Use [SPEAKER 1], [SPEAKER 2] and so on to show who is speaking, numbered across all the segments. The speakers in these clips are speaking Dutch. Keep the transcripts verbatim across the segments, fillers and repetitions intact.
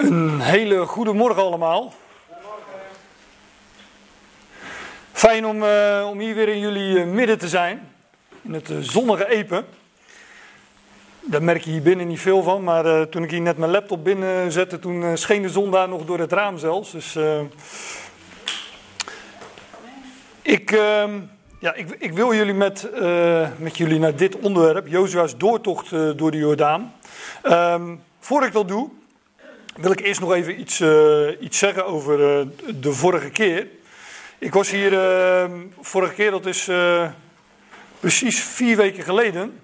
[SPEAKER 1] Een hele goede morgen allemaal. Fijn om, uh, om hier weer in jullie uh, midden te zijn. In het uh, zonnige Epe. Daar merk je hier binnen niet veel van. Maar uh, toen ik hier net mijn laptop binnen zette, toen uh, scheen de zon daar nog door het raam zelfs. Dus uh, ik, uh, ja, ik, ik wil jullie met, uh, met jullie naar dit onderwerp. Jozua's doortocht uh, door de Jordaan. Um, voor ik dat doe, wil ik eerst nog even iets, uh, iets zeggen over uh, de vorige keer. Ik was hier, uh, vorige keer, dat is uh, precies vier weken geleden.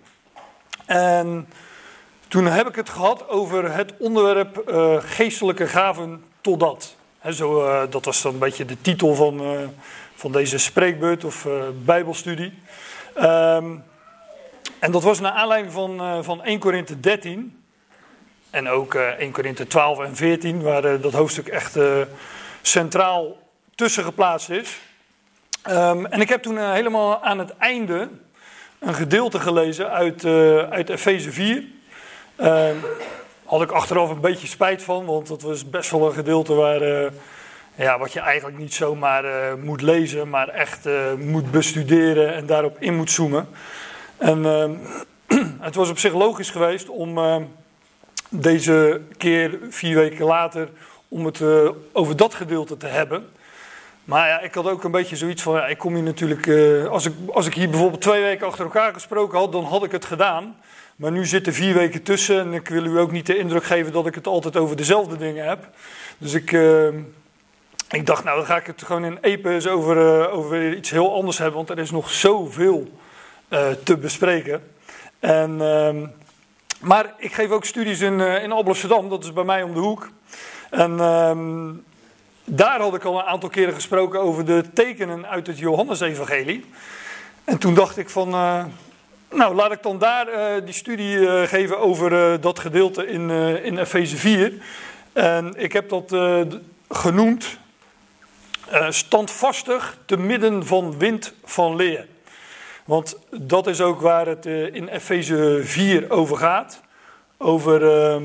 [SPEAKER 1] En toen heb ik het gehad over het onderwerp uh, geestelijke gaven totdat. He, zo, uh, dat was dan een beetje de titel van, uh, van deze spreekbeurt of uh, bijbelstudie. Um, en dat was naar aanleiding van, uh, van Eerste Korinthe dertien. En ook uh, Eerste Korinthe twaalf en veertien, waar uh, dat hoofdstuk echt uh, centraal tussen geplaatst is. Um, en ik heb toen uh, helemaal aan het einde een gedeelte gelezen uit, uh, uit Efeze vier. Uh, had ik achteraf een beetje spijt van, want dat was best wel een gedeelte waar, uh, ja, wat je eigenlijk niet zomaar uh, moet lezen, maar echt uh, moet bestuderen en daarop in moet zoomen. En uh, het was op zich logisch geweest om uh, deze keer, vier weken later, om het uh, over dat gedeelte te hebben. Maar ja, ik had ook een beetje zoiets van, ja, ik kom hier natuurlijk, uh, als, ik, als ik hier bijvoorbeeld twee weken achter elkaar gesproken had, dan had ik het gedaan. Maar nu zitten vier weken tussen en ik wil u ook niet de indruk geven dat ik het altijd over dezelfde dingen heb. Dus ik, uh, ik dacht, nou dan ga ik het gewoon in Epe eens over, uh, over iets heel anders hebben, want er is nog zoveel uh, te bespreken. En, uh, maar ik geef ook studies in, uh, in Alblasserdam, dat is bij mij om de hoek. En uh, daar had ik al een aantal keren gesproken over de tekenen uit het Johannesevangelie. En toen dacht ik van, uh, nou laat ik dan daar uh, die studie uh, geven over uh, dat gedeelte in, uh, in Efeze vier. En ik heb dat uh, genoemd, uh, standvastig te midden van wind van leer. Want dat is ook waar het uh, in Efeze vier over gaat. Over uh,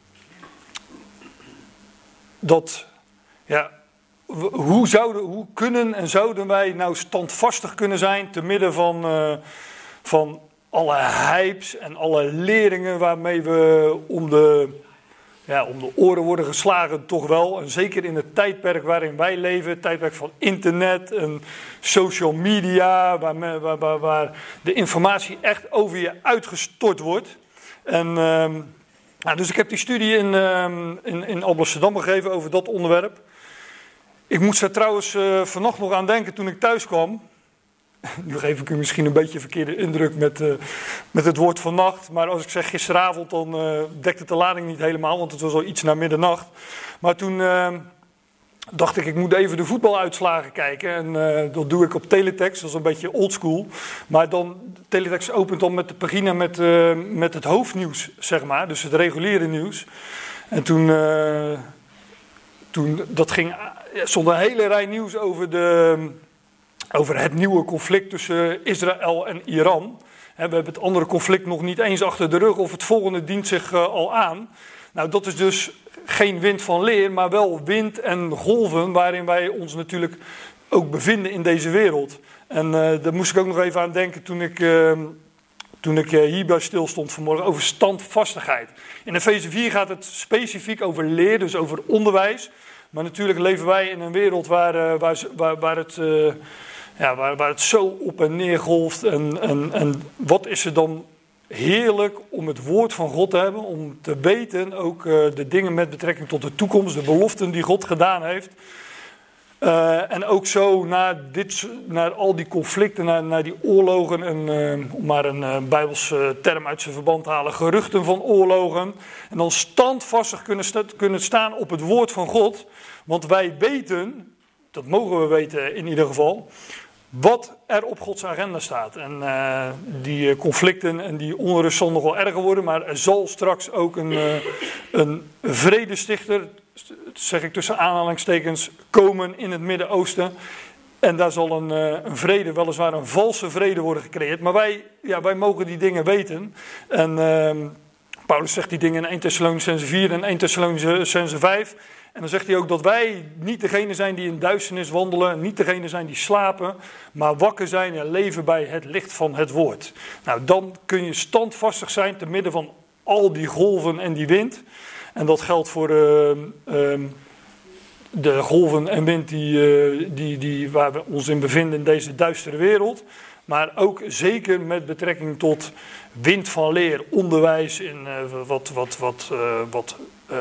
[SPEAKER 1] dat... Ja, hoe, zouden, hoe kunnen en zouden wij nou standvastig kunnen zijn te midden van, uh, van alle hypes en alle leringen waarmee we om de, ja, om de oren worden geslagen toch wel. En zeker in het tijdperk waarin wij leven, het tijdperk van internet en social media, waar, waar, waar, waar de informatie echt over je uitgestort wordt. En... Uh, nou, dus ik heb die studie in, uh, in, in Alblasserdam gegeven over dat onderwerp. Ik moest er trouwens uh, vannacht nog aan denken toen ik thuis kwam. Nu geef ik u misschien een beetje een verkeerde indruk met, uh, met het woord vannacht. Maar als ik zeg gisteravond, dan uh, dekt het de lading niet helemaal, want het was al iets na middernacht. Maar toen uh, dacht ik, ik moet even de voetbaluitslagen kijken. En uh, dat doe ik op teletext, dat is een beetje oldschool. Maar dan, teletext opent dan met de pagina met, uh, met het hoofdnieuws, zeg maar. Dus het reguliere nieuws. En toen... Uh, Toen, dat ging, er stond een hele rij nieuws over, de, over het nieuwe conflict tussen Israël en Iran. We hebben het andere conflict nog niet eens achter de rug of het volgende dient zich al aan. Nou, dat is dus geen wind van leer, maar wel wind en golven waarin wij ons natuurlijk ook bevinden in deze wereld. En uh, daar moest ik ook nog even aan denken toen ik... Uh, Toen ik hierbij stil stond vanmorgen, over standvastigheid. In Efeze vier gaat het specifiek over leer, dus over onderwijs. Maar natuurlijk leven wij in een wereld waar, waar, waar, waar, het, uh, ja, waar, waar het zo op en neer golft. En, en, en wat is er dan heerlijk om het woord van God te hebben. Om te weten ook uh, de dingen met betrekking tot de toekomst, de beloften die God gedaan heeft. Uh, en ook zo naar, dit, naar al die conflicten, naar, naar die oorlogen, en, uh, om maar een uh, Bijbelse term uit zijn verband te halen, geruchten van oorlogen. En dan standvastig kunnen, sta, kunnen staan op het woord van God. Want wij weten, dat mogen we weten in ieder geval, wat er op Gods agenda staat. En uh, die conflicten en die onrust zal nog wel erger worden, maar er zal straks ook een, uh, een vredestichter, zeg ik tussen aanhalingstekens, komen in het Midden-Oosten. En daar zal een, een vrede, weliswaar een valse vrede worden gecreëerd. Maar wij, ja, wij mogen die dingen weten. En uh, Paulus zegt die dingen in Eerste Thessalonicenzen vier en Eerste Thessalonicenzen vijf. En dan zegt hij ook dat wij niet degene zijn die in duisternis wandelen, niet degene zijn die slapen, maar wakker zijn en leven bij het licht van het woord. Nou, dan kun je standvastig zijn te midden van al die golven en die wind. En dat geldt voor uh, uh, de golven en wind die, uh, die, die, waar we ons in bevinden in deze duistere wereld. Maar ook zeker met betrekking tot wind van leer, onderwijs, in uh, wat, wat, wat, uh, wat, uh,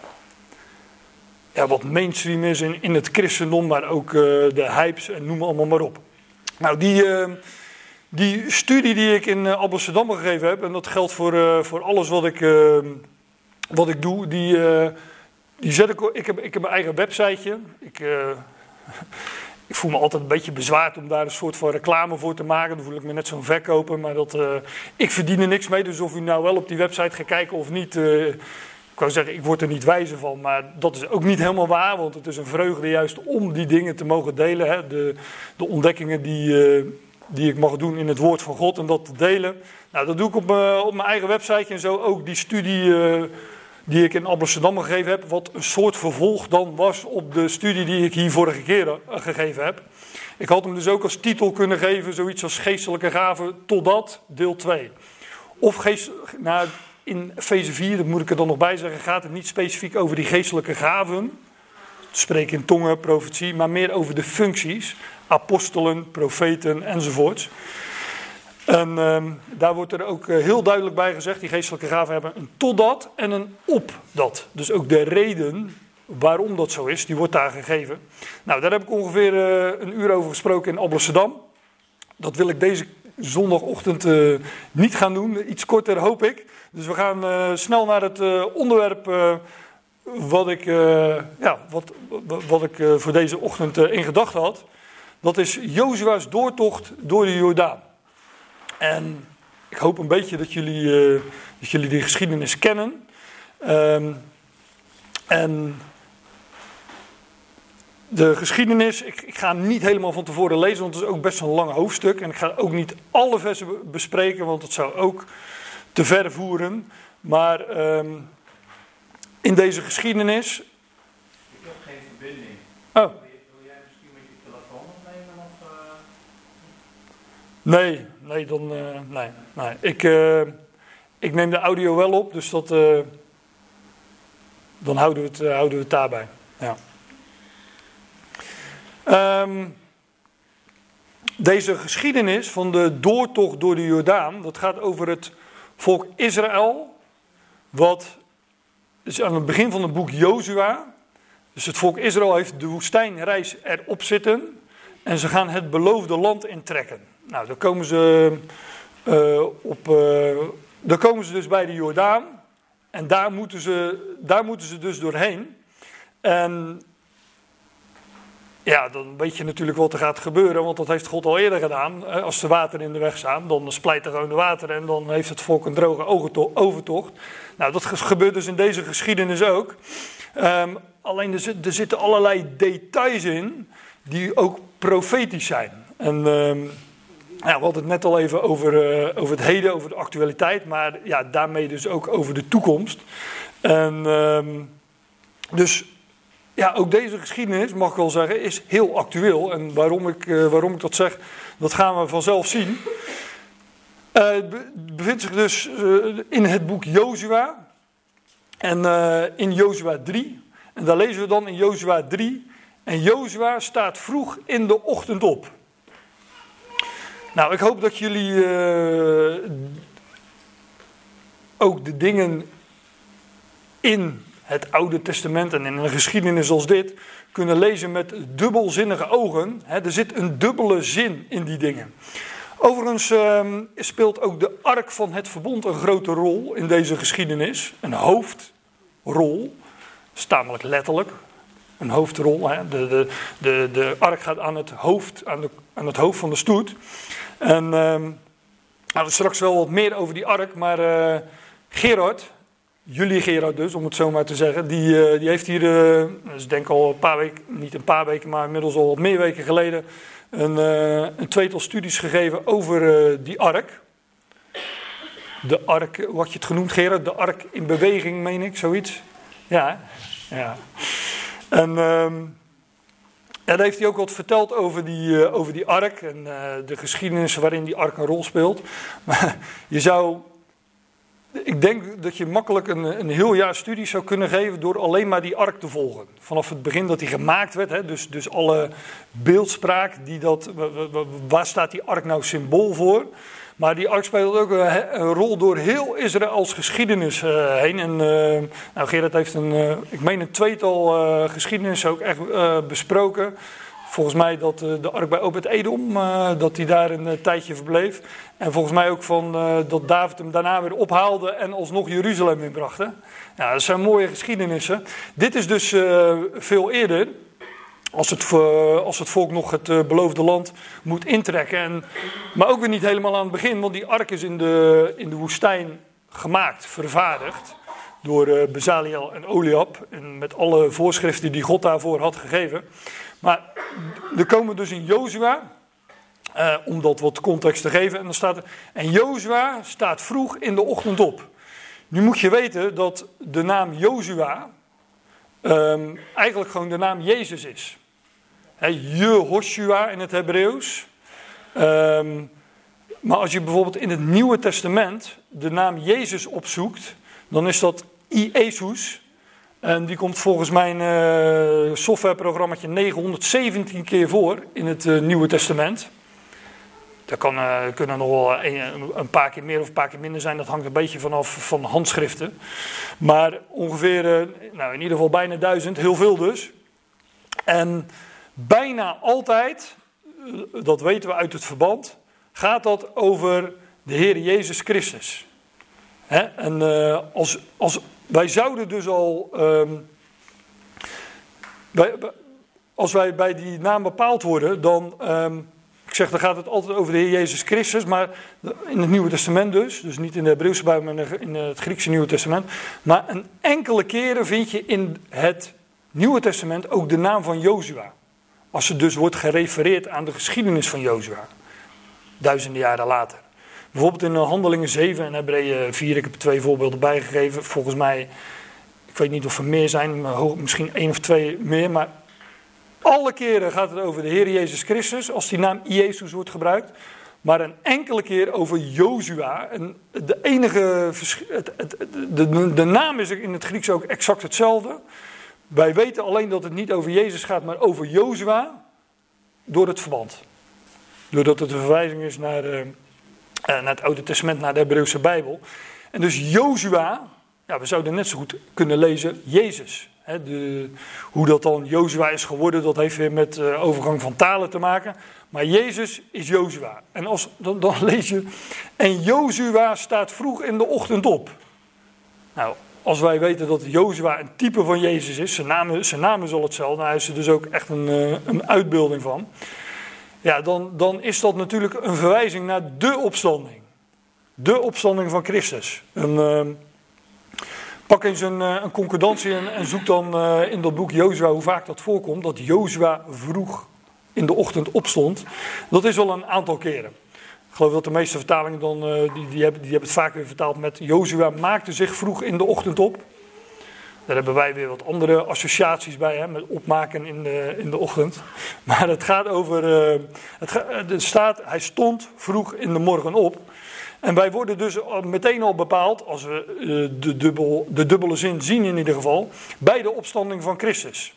[SPEAKER 1] ja, wat mainstream is in, in het christendom, maar ook uh, de hypes en noem allemaal maar op. Nou, die, uh, die studie die ik in uh, Amsterdam gegeven heb, en dat geldt voor, uh, voor alles wat ik, uh, wat ik doe, die, uh, die zet ik, ik heb, ik heb mijn eigen websiteje. Ik... Uh, Ik voel me altijd een beetje bezwaard om daar een soort van reclame voor te maken. Dan voel ik me net zo'n verkoper, maar dat, uh, ik verdien er niks mee. Dus of u nou wel op die website gaat kijken of niet, uh, ik wou zeggen, ik word er niet wijzer van. Maar dat is ook niet helemaal waar, want het is een vreugde juist om die dingen te mogen delen. Hè? De, de ontdekkingen die, uh, die ik mag doen in het woord van God en dat te delen. Nou, dat doe ik op, mijn, op mijn eigen website en zo ook die studie... Uh, die ik in Amsterdam gegeven heb, wat een soort vervolg dan was op de studie die ik hier vorige keer uh, gegeven heb. Ik had hem dus ook als titel kunnen geven, zoiets als geestelijke gaven, totdat deel twee. Of geest, nou, in Efeze vier, dat moet ik er dan nog bij zeggen, gaat het niet specifiek over die geestelijke gaven, spreken in tongen, profetie, maar meer over de functies, apostelen, profeten enzovoorts. En uh, daar wordt er ook uh, heel duidelijk bij gezegd, die geestelijke gaven hebben een totdat en een opdat. Dus ook de reden waarom dat zo is, die wordt daar gegeven. Nou, daar heb ik ongeveer uh, een uur over gesproken in Amsterdam. Dat wil ik deze zondagochtend uh, niet gaan doen, iets korter hoop ik. Dus we gaan uh, snel naar het uh, onderwerp uh, wat ik, uh, ja, wat, wat ik uh, voor deze ochtend uh, in gedachten had. Dat is Jozua's doortocht door de Jordaan. En ik hoop een beetje dat jullie, uh, dat jullie die geschiedenis kennen. Um, en de geschiedenis, ik, ik ga hem niet helemaal van tevoren lezen, want het is ook best een lang hoofdstuk. En ik ga ook niet alle versen bespreken, want dat zou ook te ver voeren. Maar um, in deze geschiedenis...
[SPEAKER 2] Ik heb geen verbinding.
[SPEAKER 1] Oh.
[SPEAKER 2] Wil jij misschien met je telefoon opnemen? Of, uh...
[SPEAKER 1] Nee, nee, dan, uh, nee, nee. Ik, uh, ik neem de audio wel op, dus dat, uh, dan houden we het, uh, houden we het daarbij. Ja. Um, deze geschiedenis van de doortocht door de Jordaan, dat gaat over het volk Israël, wat is aan het begin van het boek Jozua. Dus het volk Israël heeft de woestijnreis erop zitten en ze gaan het beloofde land intrekken. Nou, dan komen ze, uh, op, uh, dan komen ze dus bij de Jordaan. En daar moeten ze, daar moeten ze dus doorheen. En ja, dan weet je natuurlijk wat er gaat gebeuren. Want dat heeft God al eerder gedaan. Als er water in de weg staan, dan splijt er gewoon de water. En dan heeft het volk een droge overtocht. Nou, dat gebeurt dus in deze geschiedenis ook. Um, alleen er, er zitten allerlei details in die ook profetisch zijn. En... Um, Ja, we hadden het net al even over, uh, over het heden, over de actualiteit, maar ja, daarmee dus ook over de toekomst. En, um, dus ja, ook deze geschiedenis, mag ik wel zeggen, is heel actueel. En waarom ik, uh, waarom ik dat zeg, dat gaan we vanzelf zien. Uh, het be- bevindt zich dus uh, in het boek Jozua en uh, in Jozua drie. En daar lezen we dan in Jozua drie. En Jozua staat vroeg in de ochtend op. Nou, ik hoop dat jullie uh, ook de dingen in het Oude Testament en in een geschiedenis als dit kunnen lezen met dubbelzinnige ogen. He, er zit een dubbele zin in die dingen. Overigens uh, speelt ook de ark van het verbond een grote rol in deze geschiedenis. Een hoofdrol, dat is tamelijk letterlijk. Een hoofdrol. Hè. De, de, de, de ark gaat aan het hoofd, aan, de, aan het hoofd van de stoet. En uh, nou, straks wel wat meer over die ark, maar uh, Gerard, jullie Gerard dus, om het zo maar te zeggen, die, uh, die heeft hier, uh, dus ik denk al een paar weken, niet een paar weken, maar inmiddels al wat meer weken geleden, een, uh, een tweetal studies gegeven over uh, die ark. de ark, hoe had je het genoemd, Gerard? De ark in beweging, meen ik, zoiets. Ja, ja. En um, ja, daar heeft hij ook wat verteld over die, uh, over die ark en uh, de geschiedenis waarin die ark een rol speelt. Maar je zou, ik denk dat je makkelijk een, een heel jaar studie zou kunnen geven door alleen maar die ark te volgen. Vanaf het begin dat die gemaakt werd, hè, dus, dus alle beeldspraak, die dat, waar staat die ark nou symbool voor? Maar die ark speelt ook een, een rol door heel Israëls geschiedenis uh, heen. En uh, nou, Gerard heeft een, uh, ik meen een tweetal uh, geschiedenissen ook echt uh, besproken. Volgens mij dat uh, de ark bij Obed-Edom, uh, dat hij daar een uh, tijdje verbleef. En volgens mij ook van uh, dat David hem daarna weer ophaalde en alsnog Jeruzalem inbracht. Hè? Ja, dat zijn mooie geschiedenissen. Dit is dus uh, veel eerder. Als het, als het volk nog het uh, beloofde land moet intrekken. En, maar ook weer niet helemaal aan het begin. Want die ark is in de, in de woestijn gemaakt, vervaardigd. Door uh, Bezaliel en Oliab. En met alle voorschriften die God daarvoor had gegeven. Maar er komen dus in Jozua. Uh, om dat wat context te geven. En, dan staat er, en Jozua staat vroeg in de ochtend op. Nu moet je weten dat de naam Jozua... Um, eigenlijk gewoon de naam Jezus is. He, Jehoshua in het Hebreeuws. Um, maar als je bijvoorbeeld in het Nieuwe Testament de naam Jezus opzoekt, dan is dat Iesus. En die komt volgens mijn uh, softwareprogrammaatje negenhonderdzeventien keer voor in het uh, Nieuwe Testament. Dat kan, uh, kunnen nog wel een, een paar keer meer of een paar keer minder zijn. Dat hangt een beetje vanaf van handschriften. Maar ongeveer, uh, nou in ieder geval bijna duizend, heel veel dus. En bijna altijd, uh, dat weten we uit het verband, gaat dat over de Heer Jezus Christus. Hè? En uh, als, als, wij zouden dus al, um, wij, als wij bij die naam bepaald worden, dan... Um, Ik zeg, dan gaat het altijd over de Heer Jezus Christus, maar in het Nieuwe Testament dus. Dus niet in de Hebreeuwse Bijbel, maar in het Griekse Nieuwe Testament. Maar een enkele keren vind je in het Nieuwe Testament ook de naam van Jozua. Als er dus wordt gerefereerd aan de geschiedenis van Jozua. Duizenden jaren later. Bijvoorbeeld in Handelingen zeven en Hebreeën vier, ik heb er twee voorbeelden bijgegeven. Volgens mij, ik weet niet of er meer zijn, misschien één of twee meer, maar... Alle keren gaat het over de Heer Jezus Christus, als die naam Jezus wordt gebruikt. Maar een enkele keer over Jozua. En de enige, het, het, de, de naam is in het Grieks ook exact hetzelfde. Wij weten alleen dat het niet over Jezus gaat, maar over Jozua. Door het verband. Doordat het een verwijzing is naar, uh, naar het Oude Testament, naar de Hebreeuwse Bijbel. En dus Jozua, ja, we zouden net zo goed kunnen lezen Jezus. He, de, hoe dat dan Jozua is geworden, dat heeft weer met uh, overgang van talen te maken. Maar Jezus is Jozua. En als, dan, dan lees je, en Jozua staat vroeg in de ochtend op. Nou, als wij weten dat Jozua een type van Jezus is, zijn naam, zijn naam is al hetzelfde, hij is er dus ook echt een, uh, een uitbeelding van. Ja, dan, dan is dat natuurlijk een verwijzing naar de opstanding. De opstanding van Christus. Een... Uh, Pak eens een, een concordantie en, en zoek dan uh, in dat boek Jozua hoe vaak dat voorkomt. Dat Jozua vroeg in de ochtend opstond. Dat is al een aantal keren. Ik geloof dat de meeste vertalingen dan, uh, die, die, hebben, die hebben het vaak weer vertaald met Jozua maakte zich vroeg in de ochtend op. Daar hebben wij weer wat andere associaties bij, hè, met opmaken in de, in de ochtend. Maar het gaat over, uh, het ga, er staat, hij stond vroeg in de morgen op. En wij worden dus meteen al bepaald, als we de, dubbel, de dubbele zin zien in ieder geval, bij de opstanding van Christus.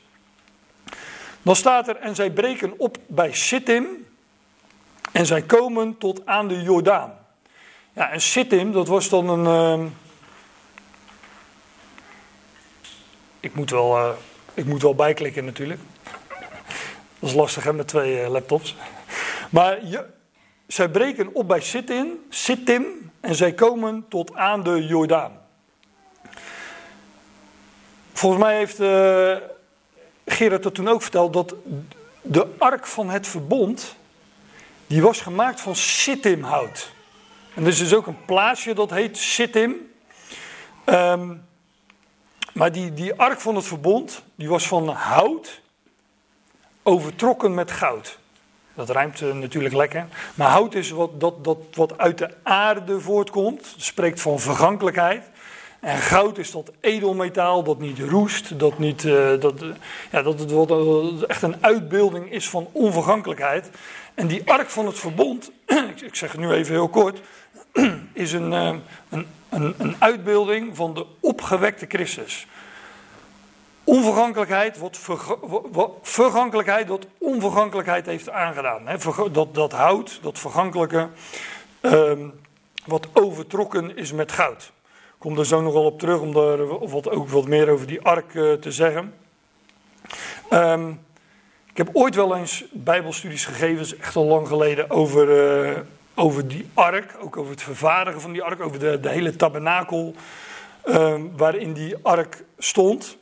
[SPEAKER 1] Dan staat er, en zij breken op bij Sittim en zij komen tot aan de Jordaan. Ja, en Sittim, dat was dan een... Uh, ik, moet wel, uh, ik moet wel bijklikken natuurlijk. Dat is lastig hè, met twee uh, laptops. Maar... Je, Zij breken op bij Sittim, Sittim en zij komen tot aan de Jordaan. Volgens mij heeft uh, Gerard dat toen ook verteld, dat de ark van het verbond, die was gemaakt van Sittimhout. En er is dus ook een plaatsje dat heet Sittim. Um, maar die, die ark van het verbond, die was van hout, overtrokken met goud. Dat rijmt uh, natuurlijk lekker. Maar hout is wat, dat, dat, wat uit de aarde voortkomt. Het spreekt van vergankelijkheid. En goud is dat edelmetaal dat niet roest. Dat, niet, uh, dat, uh, ja, dat het wat, uh, echt een uitbeelding is van onvergankelijkheid. En die ark van het verbond, ik zeg het nu even heel kort, is een, uh, een, een, een uitbeelding van de opgewekte Christus. Onvergankelijkheid, wat, verga, wat vergankelijkheid, wat onvergankelijkheid heeft aangedaan. He, dat, dat hout, dat vergankelijke, um, wat overtrokken is met goud. Ik kom er zo nog wel op terug om daar wat, ook wat meer over die ark uh, te zeggen. Um, ik heb ooit wel eens bijbelstudies gegeven, dat is echt al lang geleden, over, uh, over die ark. Ook over het vervaardigen van die ark, over de, de hele tabernakel um, waarin die ark stond.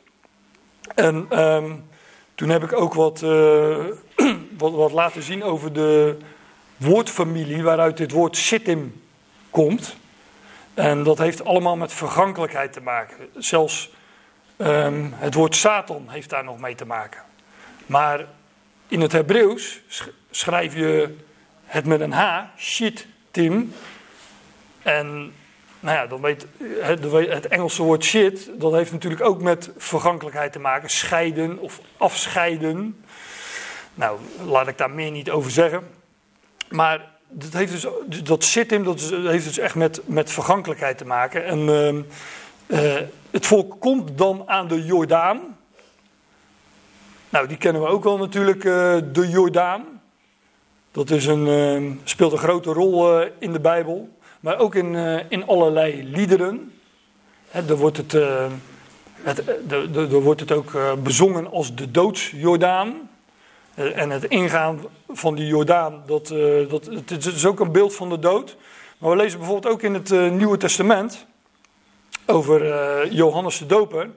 [SPEAKER 1] En um, toen heb ik ook wat, uh, wat, wat laten zien over de woordfamilie waaruit dit woord Shittim komt. En dat heeft allemaal met vergankelijkheid te maken. Zelfs um, het woord Satan heeft daar nog mee te maken. Maar in het Hebreeuws schrijf je het met een H, Shittim. En nou ja, dan weet het, het Engelse woord shit, dat heeft natuurlijk ook met vergankelijkheid te maken. Scheiden of afscheiden. Nou, laat ik daar meer niet over zeggen. Maar dat heeft dus, dat Shittim, dat heeft dus echt met, met vergankelijkheid te maken. En uh, uh, het volk komt dan aan de Jordaan. Nou, die kennen we ook wel natuurlijk, uh, de Jordaan. Dat is een, uh, speelt een grote rol uh, in de Bijbel. Maar ook in, uh, in allerlei liederen. He, daar wordt het, uh, het, de, de, de wordt het ook uh, bezongen als de doodsjordaan. Uh, en het ingaan van die Jordaan, dat, uh, dat, het is ook een beeld van de dood. Maar we lezen bijvoorbeeld ook in het uh, Nieuwe Testament over uh, Johannes de Doper.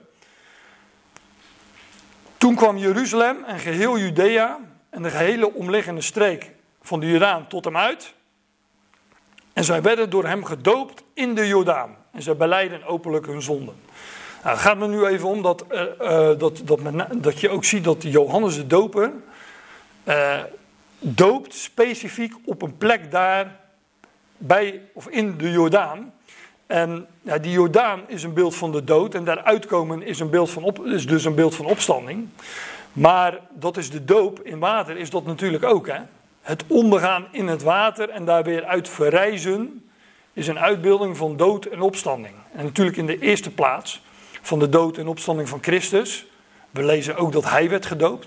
[SPEAKER 1] Toen kwam Jeruzalem en geheel Judea en de gehele omliggende streek van de Jordaan tot hem uit. En zij werden door hem gedoopt in de Jordaan. En zij belijden openlijk hun zonden. Nou, het gaat me nu even om dat, uh, uh, dat, dat, men, dat je ook ziet dat Johannes de Doper uh, doopt specifiek op een plek daar bij of in de Jordaan. En ja, die Jordaan is een beeld van de dood en daar uitkomen is, een beeld van op, is dus een beeld van opstanding. Maar dat is de doop in water, is dat natuurlijk ook, hè. Het ondergaan in het water en daar weer uit verrijzen is een uitbeelding van dood en opstanding. En natuurlijk in de eerste plaats van de dood en opstanding van Christus. We lezen ook dat hij werd gedoopt.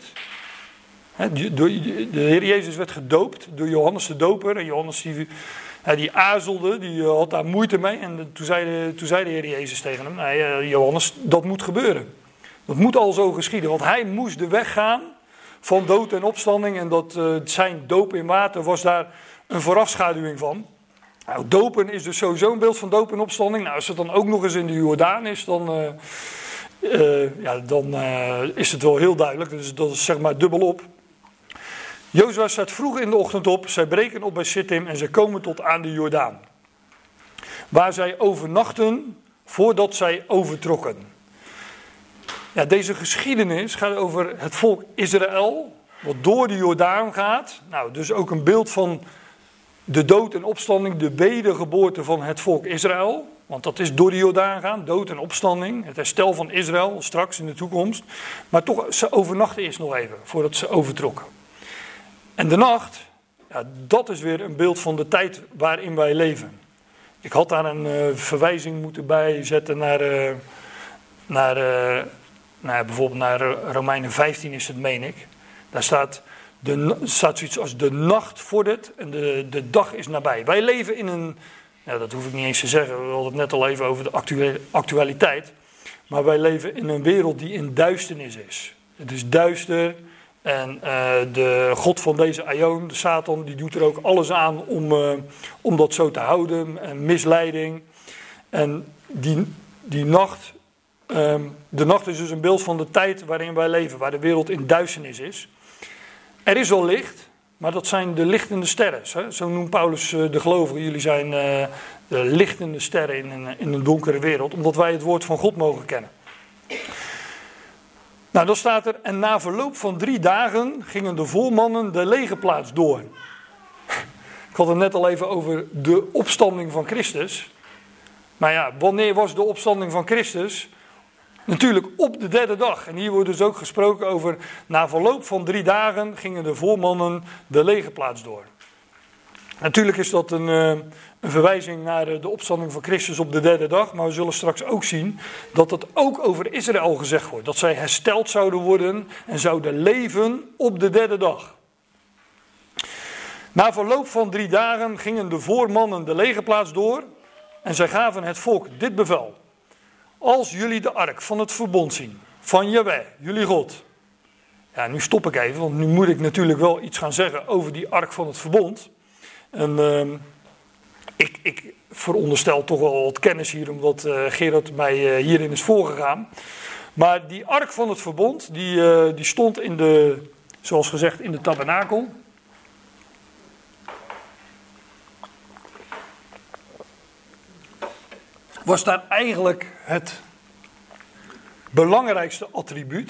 [SPEAKER 1] De Heer Jezus werd gedoopt door Johannes de Doper. En Johannes die, die aarzelde, die had daar moeite mee. En toen zei de, toen zei de Heer Jezus tegen hem, nee, Johannes, dat moet gebeuren. Dat moet al zo geschieden, want hij moest de weg gaan van dood en opstanding. En dat uh, zijn doop in water was daar een voorafschaduwing van. Nou, dopen is dus sowieso een beeld van doop en opstanding. Nou, als het dan ook nog eens in de Jordaan is, dan, uh, uh, ja, dan uh, is het wel heel duidelijk. Dus dat is zeg maar dubbel op. Jozua staat vroeg in de ochtend op. Zij breken op bij Shittim en zij komen tot aan de Jordaan. Waar zij overnachten voordat zij overtrokken. Ja, deze geschiedenis gaat over het volk Israël, wat door de Jordaan gaat. Nou, dus ook een beeld van de dood en opstanding, de wedergeboorte van het volk Israël. Want dat is door de Jordaan gaan, dood en opstanding. Het herstel van Israël, straks in de toekomst. Maar toch, ze overnachten eerst nog even, voordat ze overtrokken. En de nacht, ja, dat is weer een beeld van de tijd waarin wij leven. Ik had daar een uh, verwijzing moeten bijzetten naar, uh, naar, uh, naar bijvoorbeeld naar Romeinen vijftien is het, meen ik. Daar staat, de, staat zoiets als de nacht vordert en de, de dag is nabij. Wij leven in een, nou, dat hoef ik niet eens te zeggen, we hadden het net al even over de actuele, actualiteit. Maar wij leven in een wereld die in duisternis is. Het is duister. En uh, de god van deze aion, de Satan, die doet er ook alles aan om, uh, om dat zo te houden. En misleiding. En die, die nacht, um, de nacht is dus een beeld van de tijd waarin wij leven, waar de wereld in duisternis is. Er is wel licht, maar dat zijn de lichtende sterren. Hè? Zo noemt Paulus uh, de gelovigen. Jullie zijn uh, de lichtende sterren in een, in een donkere wereld, omdat wij het woord van God mogen kennen. Nou, dan staat er, en na verloop van drie dagen gingen de voormannen de legerplaats door. Ik had het net al even over de opstanding van Christus. Maar ja, wanneer was de opstanding van Christus? Natuurlijk op de derde dag. En hier wordt dus ook gesproken over, na verloop van drie dagen gingen de voormannen de legerplaats door. Natuurlijk is dat een, een verwijzing naar de opstanding van Christus op de derde dag. Maar we zullen straks ook zien dat het ook over Israël gezegd wordt. Dat zij hersteld zouden worden en zouden leven op de derde dag. Na verloop van drie dagen gingen de voormannen de legerplaats door. En zij gaven het volk dit bevel. Als jullie de ark van het verbond zien, van Jahweh, jullie God. Ja, nu stop ik even, want nu moet ik natuurlijk wel iets gaan zeggen over die ark van het verbond. En uh, ik, ik veronderstel toch wel wat kennis hier, omdat uh, Gerard mij uh, hierin is voorgegaan. Maar die ark van het verbond, die, uh, die stond in de, zoals gezegd, in de tabernakel. Was daar eigenlijk het belangrijkste attribuut.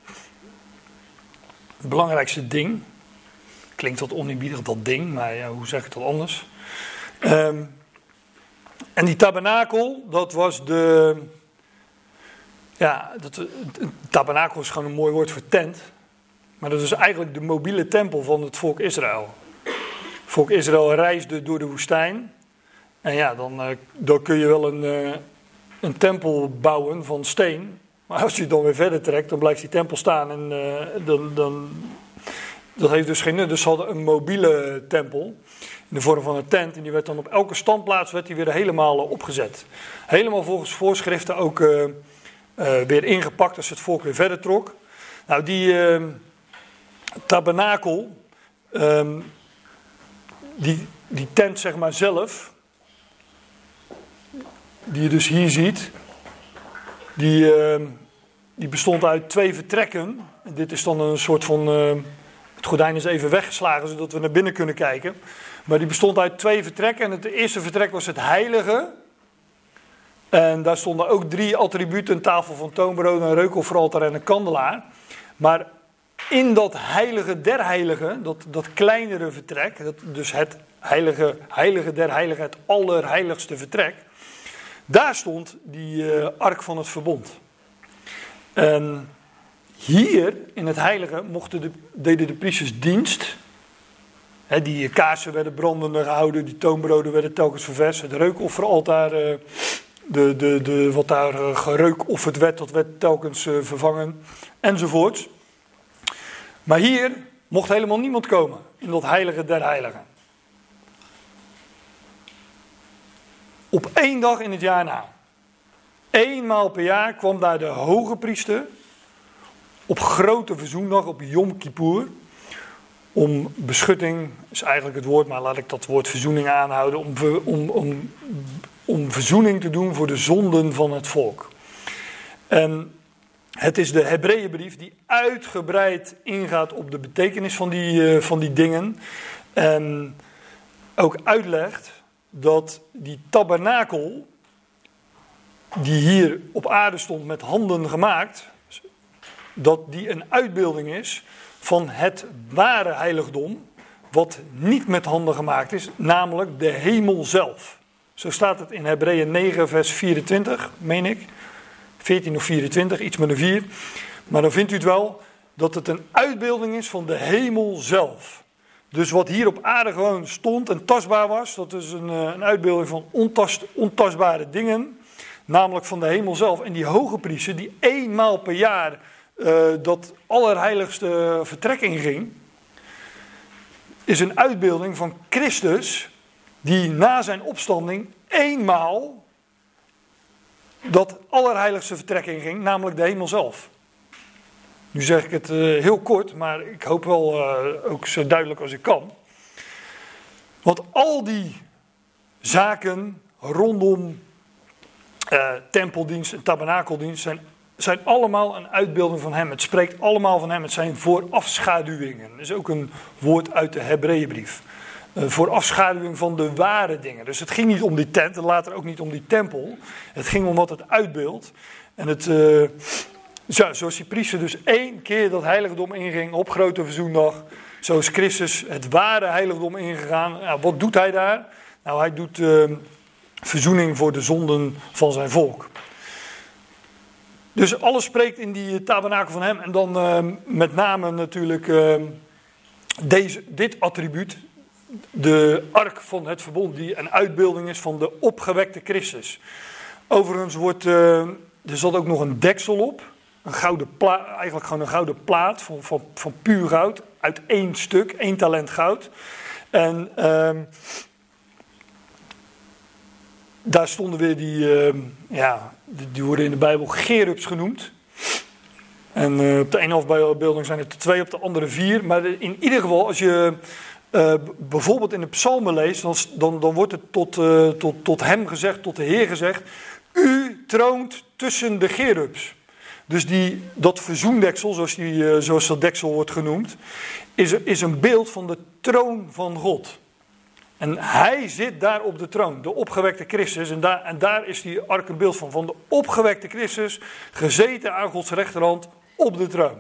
[SPEAKER 1] Het belangrijkste ding. Klinkt wat oneerbiedig, dat ding, maar ja, hoe zeg ik dat anders? Um, en die tabernakel, dat was de... Ja, dat, een tabernakel is gewoon een mooi woord voor tent. Maar dat is eigenlijk de mobiele tempel van het volk Israël. Het volk Israël reisde door de woestijn. En ja, dan, uh, dan kun je wel een, uh, een tempel bouwen van steen. Maar als je dan weer verder trekt, dan blijft die tempel staan. En uh, dan, dan, dat heeft dus geen nut. Dus ze hadden een mobiele tempel in de vorm van een tent. En die werd dan op elke standplaats werd die weer helemaal uh, opgezet. Helemaal volgens voorschriften ook uh, uh, weer ingepakt als het volk weer verder trok. Nou, die uh, tabernakel, um, die, die tent zeg maar zelf... Die je dus hier ziet, die, uh, die bestond uit twee vertrekken. Dit is dan een soort van, uh, het gordijn is even weggeslagen zodat we naar binnen kunnen kijken. Maar die bestond uit twee vertrekken en het eerste vertrek was het heilige. En daar stonden ook drie attributen, een tafel van toonbrood, een reukofferaltaar en een kandelaar. Maar in dat heilige der heiligen, dat, dat kleinere vertrek, dat, dus het heilige, heilige der heiligen, het allerheiligste vertrek. Daar stond die uh, ark van het verbond. En hier in het heilige mochten de, deden de priesters dienst. He, die kaarsen werden brandende gehouden, die toonbroden werden telkens ververst. Het reukofferaltaar, uh, de, de, de, wat daar uh, gereukofferd werd, dat werd telkens uh, vervangen. Enzovoorts. Maar hier mocht helemaal niemand komen in dat heilige der heiligen. Op één dag in het jaar na. Eenmaal per jaar kwam daar de hoge priester. Op grote verzoendag, op Yom Kippur. Om beschutting, is eigenlijk het woord, maar laat ik dat woord verzoening aanhouden. Om, om, om, om verzoening te doen voor de zonden van het volk. En het is de Hebreeënbrief die uitgebreid ingaat op de betekenis van die, uh, van die dingen. En ook uitlegt dat die tabernakel, die hier op aarde stond met handen gemaakt, dat die een uitbeelding is van het ware heiligdom, wat niet met handen gemaakt is, namelijk de hemel zelf. Zo staat het in Hebreeën negen vers vierentwintig, meen ik. veertien of vierentwintig, iets met een vier. Maar dan vindt u het wel dat het een uitbeelding is van de hemel zelf. Dus wat hier op aarde gewoon stond en tastbaar was, dat is een, een uitbeelding van ontast, ontastbare dingen, namelijk van de hemel zelf. En die hoge priester die eenmaal per jaar uh, dat allerheiligste vertrek inging, is een uitbeelding van Christus die na zijn opstanding eenmaal dat allerheiligste vertrek inging, namelijk de hemel zelf. Nu zeg ik het uh, heel kort, maar ik hoop wel uh, ook zo duidelijk als ik kan. Want al die zaken rondom uh, tempeldienst en tabernakeldienst zijn, zijn allemaal een uitbeelding van hem. Het spreekt allemaal van hem. Het zijn voorafschaduwingen. Dat is ook een woord uit de Hebreeënbrief. Uh, voorafschaduwing van de ware dingen. Dus het ging niet om die tent en later ook niet om die tempel. Het ging om wat het uitbeeldt. En het... Uh, Zo, zoals die priester dus één keer dat heiligdom inging op Grote Verzoendag, zo is Christus het ware heiligdom ingegaan. Nou, wat doet hij daar? Nou, hij doet uh, verzoening voor de zonden van zijn volk. Dus alles spreekt in die tabernakel van hem. En dan uh, met name natuurlijk uh, deze, dit attribuut. De ark van het verbond die een uitbeelding is van de opgewekte Christus. Overigens wordt, uh, er zat ook nog een deksel op. Een gouden pla- eigenlijk gewoon een gouden plaat van, van, van puur goud. Uit één stuk, één talent goud. En uh, daar stonden weer die, uh, ja, die, die worden in de Bijbel cherubs genoemd. En uh, op de ene afbeelding zijn het er twee, op de andere vier. Maar in ieder geval, als je uh, bijvoorbeeld in de psalmen leest, dan, dan, dan wordt het tot, uh, tot, tot hem gezegd, tot de Heer gezegd: u troont tussen de cherubs. Dus die, dat verzoendeksel, zoals, die, uh, zoals dat deksel wordt genoemd, is, is een beeld van de troon van God. En hij zit daar op de troon, de opgewekte Christus. En daar, en daar is die ark een beeld van. Van de opgewekte Christus, gezeten aan Gods rechterhand op de troon.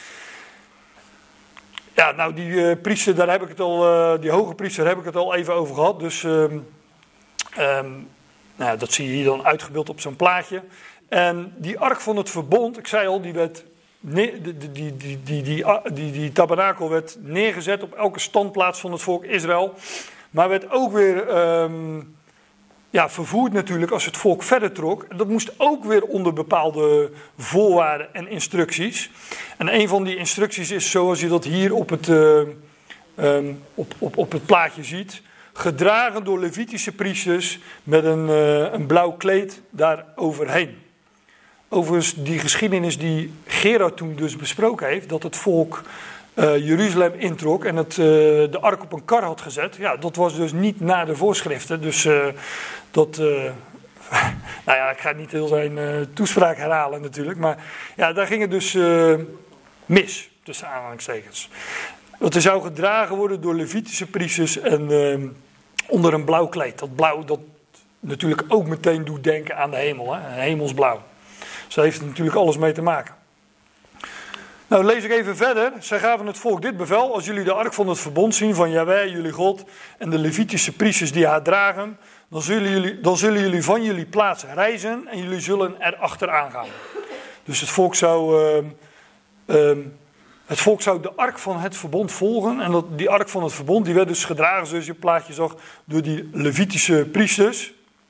[SPEAKER 1] Ja, nou die uh, priester, daar heb ik het al, uh, die hoge priester, daar heb ik het al even over gehad. Dus um, um, nou, dat zie je hier dan uitgebeeld op zo'n plaatje. En die ark van het verbond, ik zei al, die werd ne- die, die, die, die, die, die, die, die tabernakel werd neergezet op elke standplaats van het volk Israël. Maar werd ook weer um, ja, vervoerd natuurlijk als het volk verder trok. Dat moest ook weer onder bepaalde voorwaarden en instructies. En een van die instructies is zoals je dat hier op het, uh, um, op, op, op het plaatje ziet. Gedragen door Levitische priesters met een, uh, een blauw kleed daar overheen. Overigens die geschiedenis die Gerard toen dus besproken heeft, dat het volk uh, Jeruzalem introk en het, uh, de ark op een kar had gezet. Ja, dat was dus niet naar de voorschriften. Dus uh, dat, uh, nou ja, ik ga niet heel zijn uh, toespraak herhalen natuurlijk. Maar ja, daar ging het dus uh, mis, tussen aanhalingstekens. Want er zou gedragen worden door Levitische priesters en uh, onder een blauw kleed. Dat blauw dat natuurlijk ook meteen doet denken aan de hemel, hè? Hemelsblauw. Dus daar heeft het natuurlijk alles mee te maken. Nou, lees ik even verder. Zij gaven het volk dit bevel: als jullie de ark van het verbond zien van Jahweh, jullie God, en de Levitische priesters die haar dragen, dan zullen jullie, dan zullen jullie van jullie plaats reizen en jullie zullen er achteraan gaan. Dus het volk zou, uh, uh, het volk zou de ark van het verbond volgen. En dat, die ark van het verbond die werd dus gedragen, zoals je het plaatje zag, door die Levitische priesters.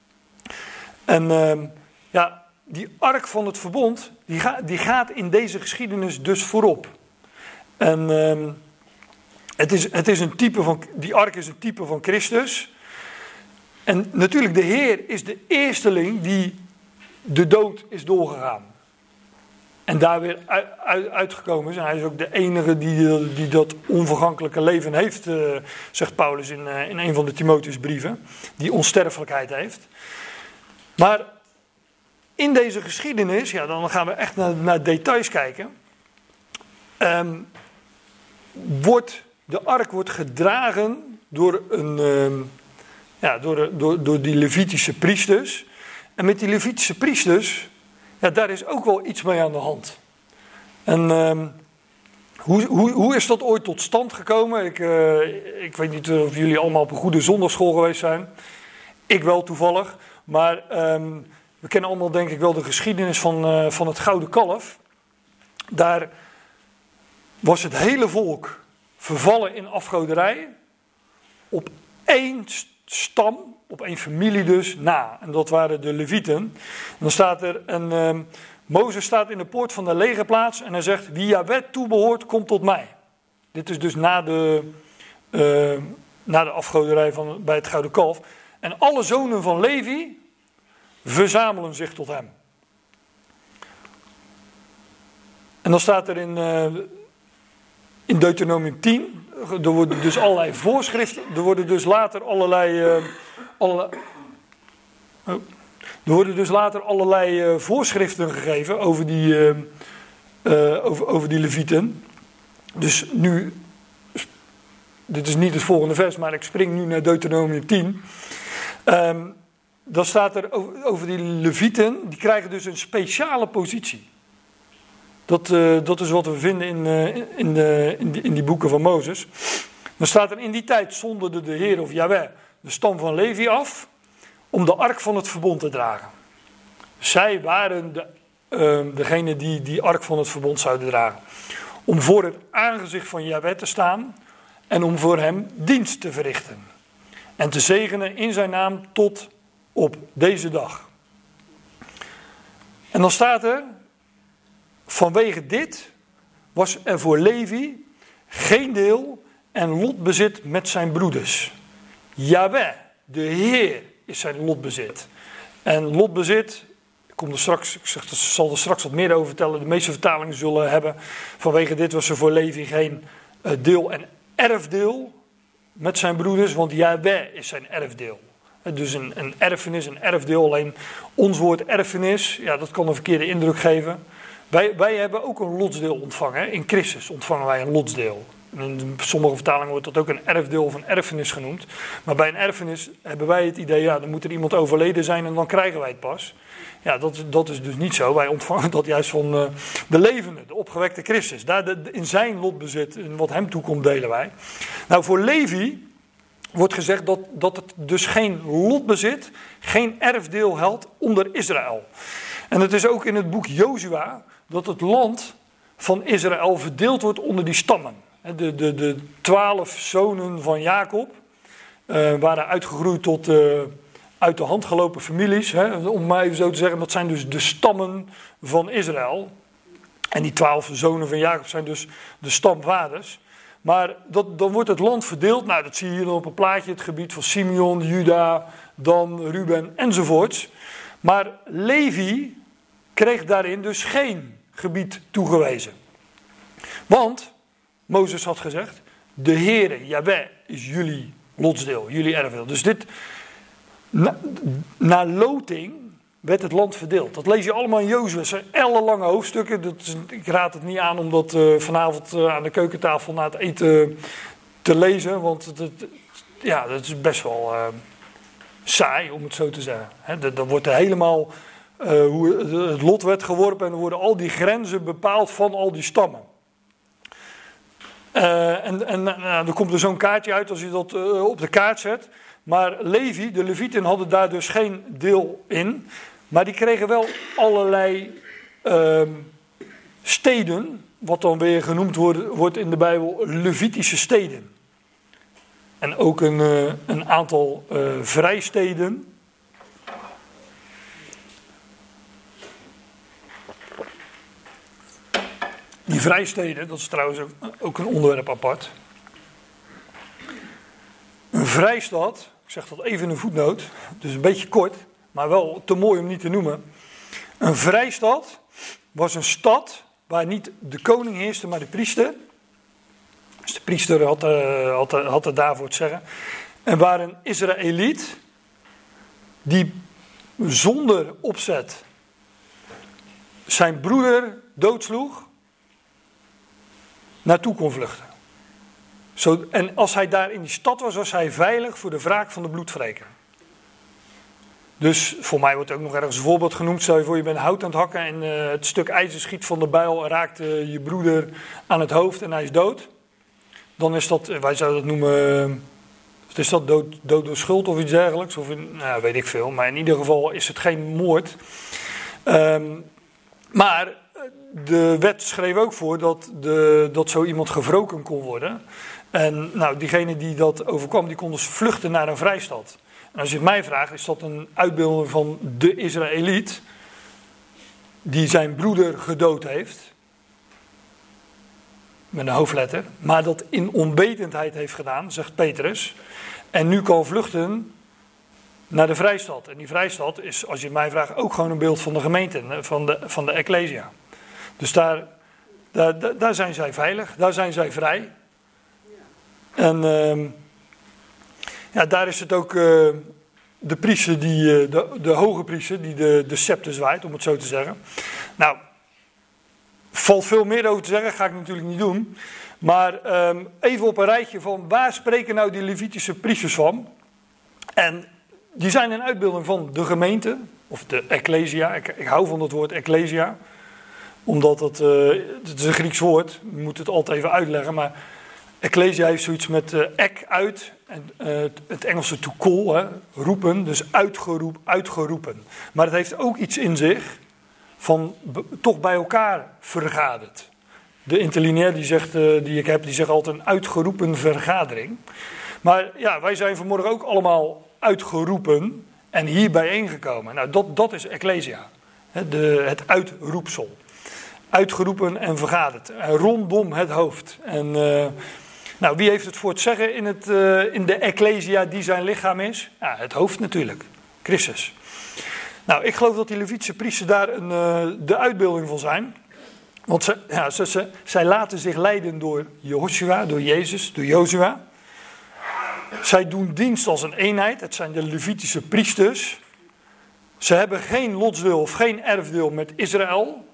[SPEAKER 1] En uh, ja... Die ark van het verbond, die, ga, die gaat in deze geschiedenis dus voorop. En uh, het, is, het is een type van, die ark is een type van Christus. En natuurlijk, de Heer is de eersteling die de dood is doorgegaan. En daar weer uit, uit, uitgekomen is. En hij is ook de enige die, die dat onvergankelijke leven heeft, uh, zegt Paulus in, uh, in een van de Timotheusbrieven. Die onsterfelijkheid heeft. Maar in deze geschiedenis, ja, dan gaan we echt naar, naar details kijken. Um, wordt, de ark wordt gedragen door, een, um, ja, door, door, door die Levitische priesters. En met die Levitische priesters, ja, daar is ook wel iets mee aan de hand. En um, hoe, hoe, hoe is dat ooit tot stand gekomen? Ik, uh, ik weet niet of jullie allemaal op een goede zondagschool geweest zijn. Ik wel toevallig, maar Um, we kennen allemaal denk ik wel de geschiedenis van, uh, van het gouden kalf. Daar was het hele volk vervallen in afgoderij. Op één stam, op één familie dus, na. En dat waren de Levieten. En dan staat er, een, uh, Mozes staat in de poort van de legerplaats en hij zegt: wie Jahweh toebehoort, komt tot mij. Dit is dus na de, uh, na de afgoderij van, bij het gouden kalf. En alle zonen van Levi verzamelen zich tot hem. En dan staat er in, uh, in Deuteronomium tien, er worden dus allerlei voorschriften, er worden dus later allerlei, uh, allerlei oh, er worden dus later allerlei uh, voorschriften gegeven over die, uh, uh, over, over die Levieten. Dus nu, dit is niet het volgende vers, maar ik spring nu naar Deuteronomium tien. Um, Dan staat er over die Levieten, die krijgen dus een speciale positie. Dat, uh, dat is wat we vinden in, uh, in, de, in, die, in die boeken van Mozes. Dan staat er: in die tijd zonderde de Heer of Jahweh de stam van Levi af om de ark van het verbond te dragen. Zij waren de, uh, degene die die ark van het verbond zouden dragen. Om voor het aangezicht van Jahweh te staan en om voor hem dienst te verrichten. En te zegenen in zijn naam tot op deze dag. En dan staat er: vanwege dit was er voor Levi geen deel en lotbezit met zijn broeders. Jahweh, de Heer, is zijn lotbezit. En lotbezit, ik kom er straks, ik zeg, zal er straks wat meer over vertellen. De meeste vertalingen zullen hebben: vanwege dit was er voor Levi geen uh, deel en erfdeel met zijn broeders, want Jahweh is zijn erfdeel. Dus een, een erfenis, een erfdeel. Alleen ons woord erfenis, ja, dat kan een verkeerde indruk geven. Wij, wij hebben ook een lotsdeel ontvangen. Hè? In Christus ontvangen wij een lotsdeel. In sommige vertalingen wordt dat ook een erfdeel of een erfenis genoemd. Maar bij een erfenis hebben wij het idee, ja, dan moet er iemand overleden zijn en dan krijgen wij het pas. Ja, dat, dat is dus niet zo. Wij ontvangen dat juist van uh, de levende, de opgewekte Christus. Daar de, in zijn lotbezit, in wat hem toekomt, delen wij. Nou, voor Levi wordt gezegd dat, dat het dus geen lotbezit, geen erfdeel had onder Israël. En het is ook in het boek Jozua dat het land van Israël verdeeld wordt onder die stammen. De, de, de twaalf zonen van Jacob uh, waren uitgegroeid tot uh, uit de hand gelopen families. Hè, om maar even zo te zeggen, dat zijn dus de stammen van Israël. En die twaalf zonen van Jacob zijn dus de stamvaders. Maar dat, dan wordt het land verdeeld. Nou, dat zie je hier op een plaatje. Het gebied van Simeon, Juda, Dan, Ruben enzovoorts. Maar Levi kreeg daarin dus geen gebied toegewezen. Want Mozes had gezegd: de Heere, Jahweh, is jullie lotsdeel, jullie erfdeel. Dus dit, na, na loting werd het land verdeeld. Dat lees je allemaal in Jozua. Dat zijn ellenlange hoofdstukken. Dat is, ik raad het niet aan om dat uh, vanavond uh, aan de keukentafel na het eten te lezen. Want het, het, ja, dat is best wel uh, saai, om het zo te zeggen. He, dan wordt er helemaal uh, hoe het lot werd geworpen en dan worden al die grenzen bepaald van al die stammen. Uh, en en uh, er komt er zo'n kaartje uit als je dat uh, op de kaart zet. Maar Levi, de Levieten, hadden daar dus geen deel in. Maar die kregen wel allerlei uh, steden, wat dan weer genoemd wordt, wordt in de Bijbel Levitische steden. En ook een, uh, een aantal uh, vrijsteden. Die vrijsteden, dat is trouwens ook, ook een onderwerp apart. Een vrijstad, ik zeg dat even in een voetnoot, dus een beetje kort, maar wel te mooi om niet te noemen. Een vrijstad was een stad waar niet de koning heerste, maar de priester. Dus de priester had, uh, had, uh, had er daarvoor te zeggen. En waar een Israëliet, die zonder opzet zijn broeder doodsloeg, naartoe kon vluchten. Zo, en als hij daar in die stad was, was hij veilig voor de wraak van de bloedwreker. Dus voor mij wordt ook nog ergens een voorbeeld genoemd. Stel je voor, je bent hout aan het hakken en uh, het stuk ijzer schiet van de bijl, raakt uh, je broeder aan het hoofd en hij is dood. Dan is dat, wij zouden dat noemen, uh, is dat dood, dood door schuld of iets dergelijks? Of in, nou, weet ik veel, maar in ieder geval is het geen moord. Um, maar de wet schreef ook voor dat, de, dat zo iemand gewroken kon worden. En nou, diegene die dat overkwam, die kon dus vluchten naar een vrijstad. En als je het mij vraagt, is dat een uitbeelding van de Israëliet die zijn broeder gedood heeft. Met een hoofdletter. Maar dat in onwetendheid heeft gedaan, zegt Petrus. En nu kan vluchten naar de vrijstad. En die vrijstad is, als je het mij vraagt, ook gewoon een beeld van de gemeente, van de, van de Ecclesia. Dus daar, daar, daar zijn zij veilig, daar zijn zij vrij. En uh, ja, daar is het ook uh, de priester, die, uh, de, de hoge priester, die de, de scepter zwaait, om het zo te zeggen. Nou, valt veel meer over te zeggen, ga ik natuurlijk niet doen. Maar um, even op een rijtje van waar spreken nou die Levitische priesters van? En die zijn een uitbeelding van de gemeente, of de Ecclesia. Ik, ik hou van dat woord Ecclesia. Omdat het, uh, het is een Grieks woord, je moet het altijd even uitleggen. Maar ecclesia heeft zoiets met uh, ek, uit. En uh, het Engelse to call, hè, roepen, dus uitgeroep, uitgeroepen. Maar het heeft ook iets in zich van b- toch bij elkaar vergaderd. De interlineair die, zegt, uh, die ik heb, die zegt altijd een uitgeroepen vergadering. Maar ja, wij zijn vanmorgen ook allemaal uitgeroepen en hier bijeengekomen. Nou, dat, dat is ecclesia, hè, de, het uitroepsel. Uitgeroepen en vergaderd, en rondom het hoofd. En uh, nou, wie heeft het voor het zeggen in, het, uh, in de ecclesia die zijn lichaam is? Ja, het hoofd natuurlijk, Christus. Nou, ik geloof dat die Levitische priesters daar een, uh, de uitbeelding van zijn. Want ze, ja, ze, ze, zij laten zich leiden door Joshua, door Jezus, door Jozua. Zij doen dienst als een eenheid, het zijn de Levitische priesters. Ze hebben geen lotsdeel of geen erfdeel met Israël.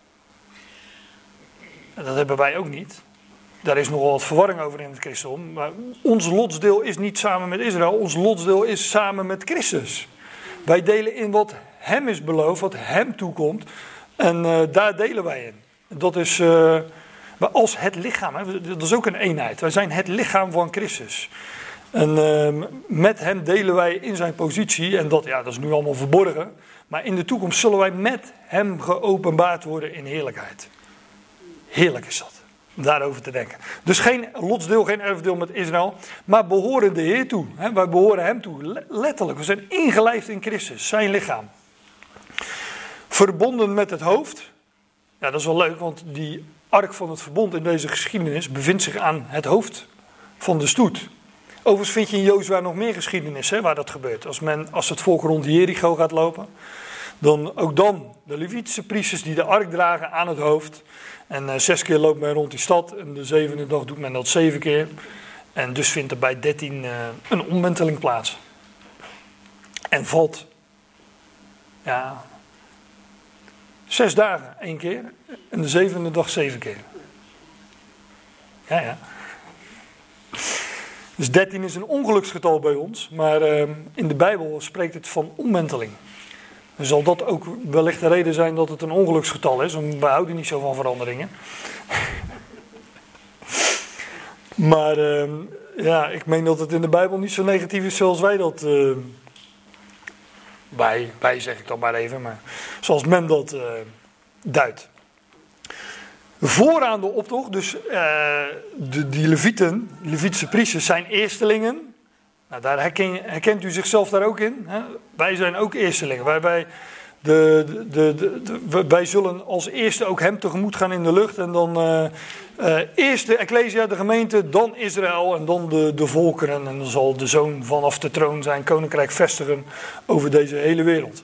[SPEAKER 1] Dat hebben wij ook niet. Daar is nogal wat verwarring over in het christendom. Maar ons lotsdeel is niet samen met Israël. Ons lotsdeel is samen met Christus. Wij delen in wat hem is beloofd, wat hem toekomt. En uh, daar delen wij in. Dat is uh, als het lichaam. Hè, dat is ook een eenheid. Wij zijn het lichaam van Christus. En uh, met hem delen wij in zijn positie. En dat, ja, dat is nu allemaal verborgen. Maar in de toekomst zullen wij met hem geopenbaard worden in heerlijkheid. Heerlijk is dat, om daarover te denken. Dus geen lotsdeel, geen erfdeel met Israël, maar behoren de Heer toe. Hè? Wij behoren hem toe, letterlijk. We zijn ingelijfd in Christus, zijn lichaam. Verbonden met het hoofd. Ja, dat is wel leuk, want die ark van het verbond in deze geschiedenis bevindt zich aan het hoofd van de stoet. Overigens vind je in Jozua nog meer geschiedenis, hè, waar dat gebeurt. Als, men, als het volk rond Jericho gaat lopen, dan ook dan de Levitische priesters die de ark dragen aan het hoofd. En uh, zes keer loopt men rond die stad en de zevende dag doet men dat zeven keer. En dus vindt er bij dertien uh, een omwenteling plaats. En valt, ja, zes dagen één keer en de zevende dag zeven keer. Ja, ja. Dus dertien is een ongeluksgetal bij ons, maar uh, in de Bijbel spreekt het van omwenteling. Dan zal dat ook wellicht de reden zijn dat het een ongeluksgetal is. Want wij houden niet zo van veranderingen. Maar uh, ja, ik meen dat het in de Bijbel niet zo negatief is zoals wij dat... Uh, wij, wij zeg ik dan maar even, maar zoals men dat uh, duidt. Vooraan de optocht, dus uh, de, die Levieten, Levitische priesters zijn eerstelingen. Nou, daar herken, herkent u zichzelf daar ook in. Hè? Wij zijn ook eerstelingen. Wij, wij, de, de, de, de, wij zullen als eerste ook hem tegemoet gaan in de lucht. En dan uh, uh, eerst de Ecclesia, de gemeente, dan Israël en dan de, de volkeren. En dan zal de zoon vanaf de troon zijn koninkrijk vestigen over deze hele wereld.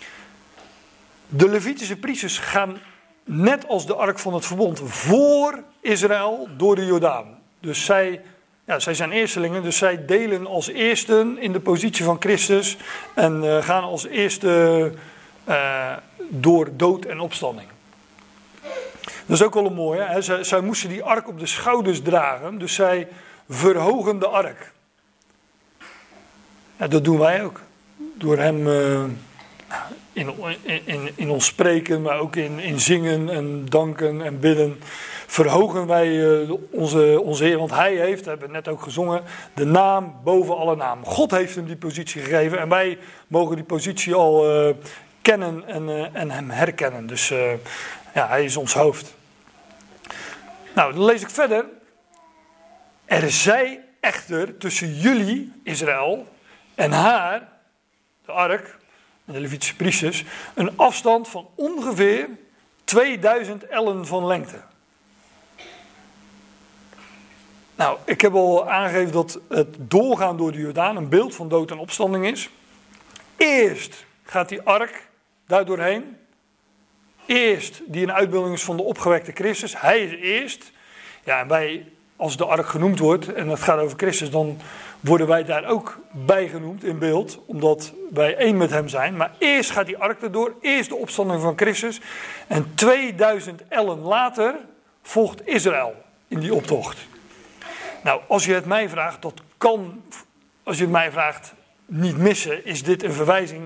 [SPEAKER 1] De Levitische priesters gaan net als de ark van het verbond voor Israël door de Jordaan. Dus zij... Ja, zij zijn eerstelingen, dus zij delen als eersten in de positie van Christus en uh, gaan als eerste uh, door dood en opstanding. Dat is ook wel een mooie. Hè? Zij, zij moesten die ark op de schouders dragen, dus zij verhogen de ark. Ja, dat doen wij ook. Door hem uh, in, in, in ons spreken, maar ook in, in zingen en danken en bidden. Verhogen wij uh, onze, onze Heer, want Hij heeft, hebben we net ook gezongen, de naam boven alle naam. God heeft hem die positie gegeven en wij mogen die positie al uh, kennen en, uh, en hem herkennen. Dus uh, ja, Hij is ons hoofd. Nou, dan lees ik verder. Er zij echter tussen jullie, Israël, en haar, de ark, en de Levitische priesters, een afstand van ongeveer tweeduizend ellen van lengte. Nou, ik heb al aangegeven dat het doorgaan door de Jordaan een beeld van dood en opstanding is. Eerst gaat die ark daar doorheen. Eerst, die een uitbeelding is van de opgewekte Christus. Hij is eerst. Ja, en wij, als de ark genoemd wordt en het gaat over Christus, dan worden wij daar ook bij genoemd in beeld. Omdat wij één met hem zijn. Maar eerst gaat die ark erdoor. Eerst de opstanding van Christus. En tweeduizend ellen later volgt Israël in die optocht. Nou, als je het mij vraagt, dat kan, als je het mij vraagt, niet missen, is dit een verwijzing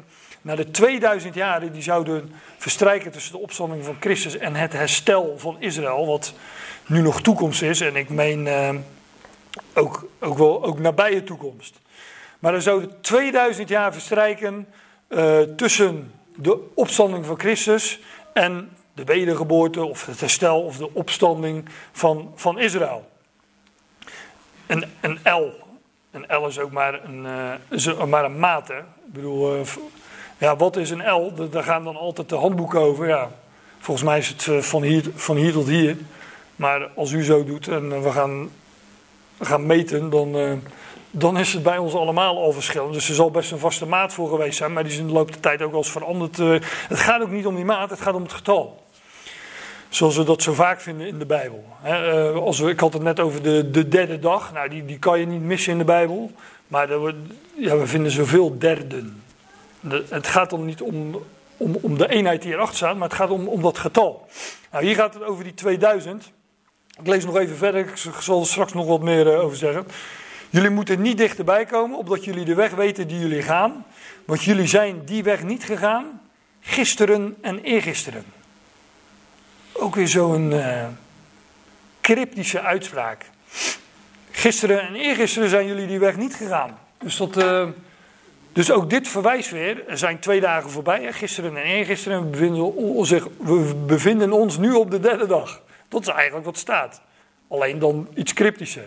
[SPEAKER 1] naar de tweeduizend jaren die zouden verstrijken tussen de opstanding van Christus en het herstel van Israël, wat nu nog toekomst is, en ik meen uh, ook, ook wel ook nabije toekomst. Maar er zouden tweeduizend jaar verstrijken uh, tussen de opstanding van Christus en de wedergeboorte of het herstel of de opstanding van, van Israël. Een, een L. Een L is ook maar een, uh, is een, maar een maat. Hè? Ik bedoel, uh, ja, wat is een L? Daar gaan dan altijd de handboeken over. Ja, volgens mij is het uh, van, hier, van hier tot hier. Maar als u zo doet en uh, we, gaan, we gaan meten, dan, uh, dan is het bij ons allemaal al verschillend. Dus er zal best een vaste maat voor geweest zijn, maar die is in de loop der tijd ook wel eens veranderd. Uh, het gaat ook niet om die maat, het gaat om het getal. Zoals we dat zo vaak vinden in de Bijbel. He, uh, als we, ik had het net over de, de derde dag. Nou, die, die kan je niet missen in de Bijbel. Maar er, ja, we vinden zoveel derden. De, het gaat dan niet om, om, om de eenheid die erachter staat, maar het gaat om, om dat getal. Nou, hier gaat het over die tweeduizend. Ik lees nog even verder, ik zal er straks nog wat meer uh, over zeggen. Jullie moeten niet dichterbij komen, opdat jullie de weg weten die jullie gaan. Want jullie zijn die weg niet gegaan, gisteren en eergisteren. Ook weer zo'n uh, cryptische uitspraak. Gisteren en eergisteren zijn jullie die weg niet gegaan. Dus, dat, uh, dus ook dit verwijst weer. Er zijn twee dagen voorbij. Hè, gisteren en eergisteren. En we bevinden, zich, we bevinden ons nu op de derde dag. Dat is eigenlijk wat staat. Alleen dan iets cryptischer.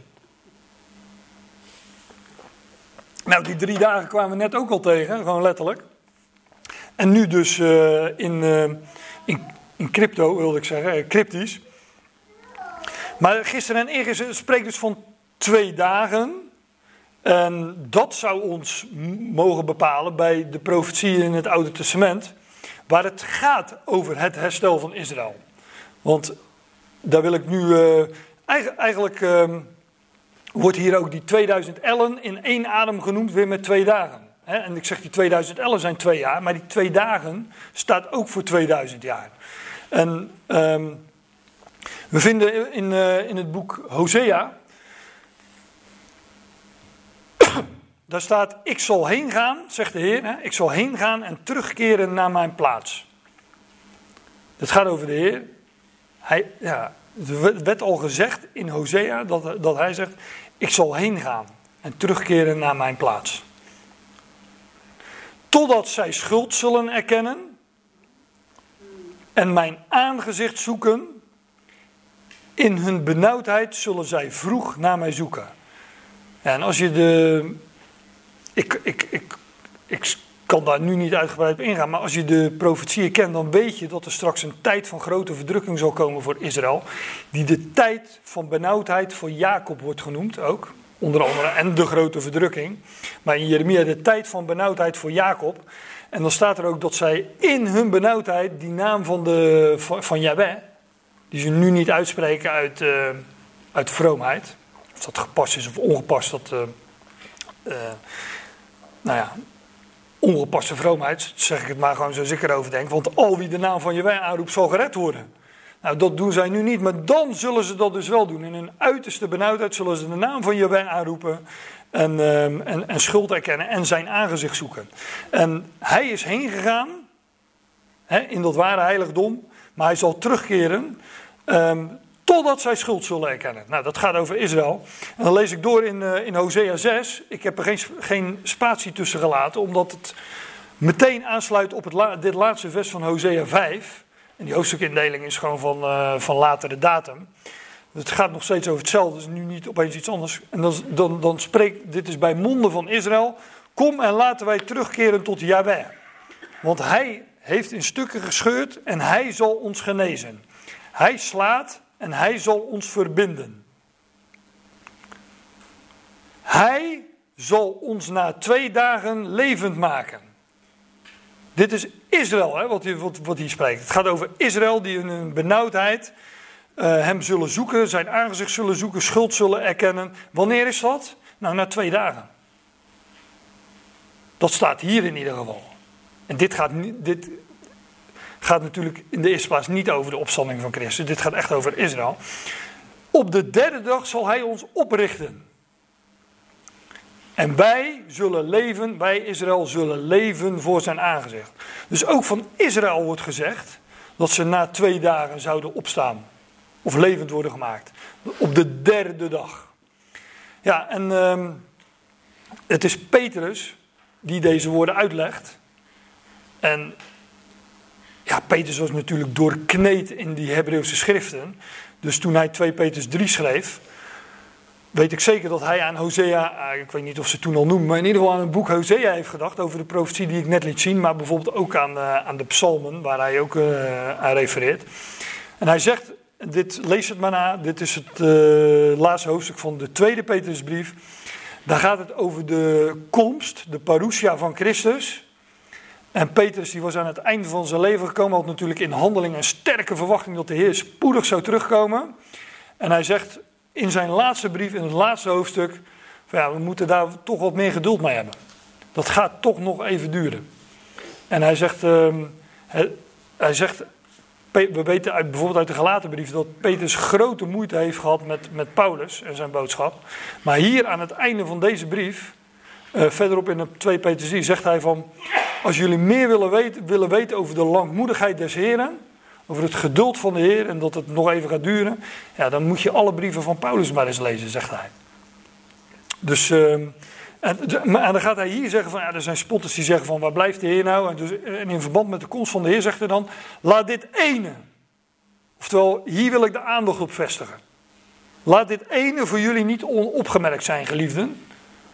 [SPEAKER 1] Nou, die drie dagen kwamen we net ook al tegen. Gewoon letterlijk. En nu dus uh, in... Uh, in In crypto wilde ik zeggen, cryptisch. Maar gisteren en eergisteren spreekt dus van twee dagen. En dat zou ons mogen bepalen bij de profetieën in het Oude Testament. Waar het gaat over het herstel van Israël. Want daar wil ik nu... Uh, eigenlijk uh, wordt hier ook die tweeduizend ellen in één adem genoemd, weer met twee dagen. He, en ik zeg die tweeduizend ellen zijn twee jaar, maar die twee dagen staat ook voor tweeduizend jaar. En um, we vinden in, uh, in het boek Hosea, daar staat, ik zal heen gaan, zegt de Heer, hè, ik zal heen gaan en terugkeren naar mijn plaats. Het gaat over de Heer. Hij, ja, het werd al gezegd in Hosea dat, dat hij zegt, ik zal heen gaan en terugkeren naar mijn plaats. Totdat zij schuld zullen erkennen en mijn aangezicht zoeken. In hun benauwdheid zullen zij vroeg naar mij zoeken. Ja, en als je de... Ik, ik, ik, ik kan daar nu niet uitgebreid op ingaan, maar als je de profetieën kent, dan weet je dat er straks een tijd van grote verdrukking zal komen voor Israël. Die de tijd van benauwdheid voor Jacob wordt genoemd ook. Onder andere, en de grote verdrukking. Maar in Jeremia de tijd van benauwdheid voor Jacob. En dan staat er ook dat zij in hun benauwdheid die naam van, de, van, van Yahweh, die ze nu niet uitspreken uit, uh, uit vroomheid. Of dat gepast is of ongepast, dat... Uh, uh, nou ja, ongepaste vroomheid, zeg ik het maar gewoon zoals ik erover denk. Want al wie de naam van Yahweh aanroept zal gered worden. Nou, dat doen zij nu niet, maar dan zullen ze dat dus wel doen. In hun uiterste benauwdheid zullen ze de naam van Yahweh aanroepen en, um, en, en schuld erkennen en zijn aangezicht zoeken. En hij is heen gegaan, hè, in dat ware heiligdom, maar hij zal terugkeren um, totdat zij schuld zullen erkennen. Nou, dat gaat over Israël. En dan lees ik door in, uh, in Hosea zes. Ik heb er geen, geen spatie tussen gelaten, omdat het meteen aansluit op het la- dit laatste vers van Hosea vijf. En die hoofdstukindeling is gewoon van, uh, van latere datum. Het gaat nog steeds over hetzelfde, dus nu niet opeens iets anders. En dan, dan, dan spreekt, dit is bij monden van Israël. Kom en laten wij terugkeren tot Yahweh. Want hij heeft in stukken gescheurd en hij zal ons genezen. Hij slaat en hij zal ons verbinden. Hij zal ons na twee dagen levend maken. Dit is Israël, hè, wat, hier, wat, wat hier spreekt. Het gaat over Israël die in hun benauwdheid uh, hem zullen zoeken, zijn aangezicht zullen zoeken, schuld zullen erkennen. Wanneer is dat? Nou, na twee dagen. Dat staat hier in ieder geval. En dit gaat, dit gaat natuurlijk in de eerste plaats niet over de opstanding van Christus. Dit gaat echt over Israël. Op de derde dag zal hij ons oprichten. En wij zullen leven, wij Israël zullen leven voor zijn aangezicht. Dus ook van Israël wordt gezegd dat ze na twee dagen zouden opstaan. Of levend worden gemaakt. Op de derde dag. Ja, en uh, het is Petrus die deze woorden uitlegt. En ja, Petrus was natuurlijk doorkneed in die Hebreeuwse schriften. Dus toen hij twee Petrus drie schreef, weet ik zeker dat hij aan Hosea, ik weet niet of ze toen al noemden, maar in ieder geval aan het boek Hosea heeft gedacht over de profetie die ik net liet zien. Maar bijvoorbeeld ook aan, uh, aan de psalmen, waar hij ook uh, aan refereert. En hij zegt, dit, lees het maar na, dit is het uh, laatste hoofdstuk van de tweede Petrusbrief. Daar gaat het over de komst, de parousia van Christus. En Petrus die was aan het einde van zijn leven gekomen, had natuurlijk in handeling een sterke verwachting dat de Heer spoedig zou terugkomen. En hij zegt in zijn laatste brief, in het laatste hoofdstuk, van ja, we moeten daar toch wat meer geduld mee hebben. Dat gaat toch nog even duren. En hij zegt, uh, hij, hij zegt we weten uit, bijvoorbeeld uit de Galatenbrief dat Petrus grote moeite heeft gehad met, met Paulus en zijn boodschap. Maar hier aan het einde van deze brief, uh, verderop in de twee Petrus drie, zegt hij van, als jullie meer willen weten, willen weten over de langmoedigheid des Heren, over het geduld van de Heer en dat het nog even gaat duren, ja, dan moet je alle brieven van Paulus maar eens lezen, zegt hij. Dus, uh, en, en dan gaat hij hier zeggen van, ja, er zijn spotters die zeggen van, waar blijft de Heer nou? En, dus, en in verband met de komst van de Heer zegt hij dan, laat dit ene, oftewel, hier wil ik de aandacht op vestigen. Laat dit ene voor jullie niet onopgemerkt zijn, geliefden.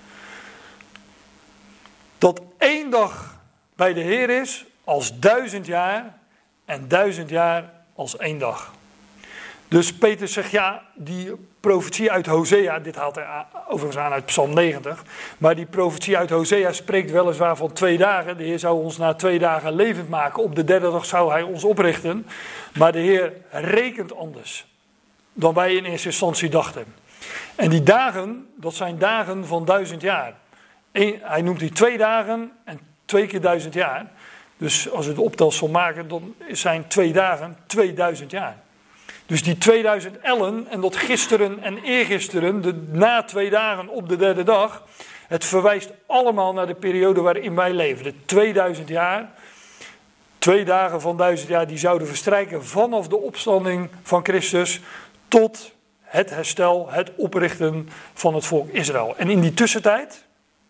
[SPEAKER 1] Dat één dag bij de Heer is als duizend jaar en duizend jaar als één dag. Dus Petrus zegt, ja, die profetie uit Hosea, dit haalt hij overigens aan uit Psalm negentig, maar die profetie uit Hosea spreekt weliswaar van twee dagen. De Heer zou ons na twee dagen levend maken, op de derde dag zou hij ons oprichten. Maar de Heer rekent anders dan wij in eerste instantie dachten. En die dagen, dat zijn dagen van duizend jaar. Eén, hij noemt die twee dagen en twee keer duizend jaar. Dus als we de optelsom maken, dan zijn twee dagen tweeduizend jaar. Dus die tweeduizend ellen en dat gisteren en eergisteren, de, na twee dagen op de derde dag, het verwijst allemaal naar de periode waarin wij leven. De tweeduizend jaar, twee dagen van duizend jaar, die zouden verstrijken vanaf de opstanding van Christus tot het herstel, het oprichten van het volk Israël. En in die tussentijd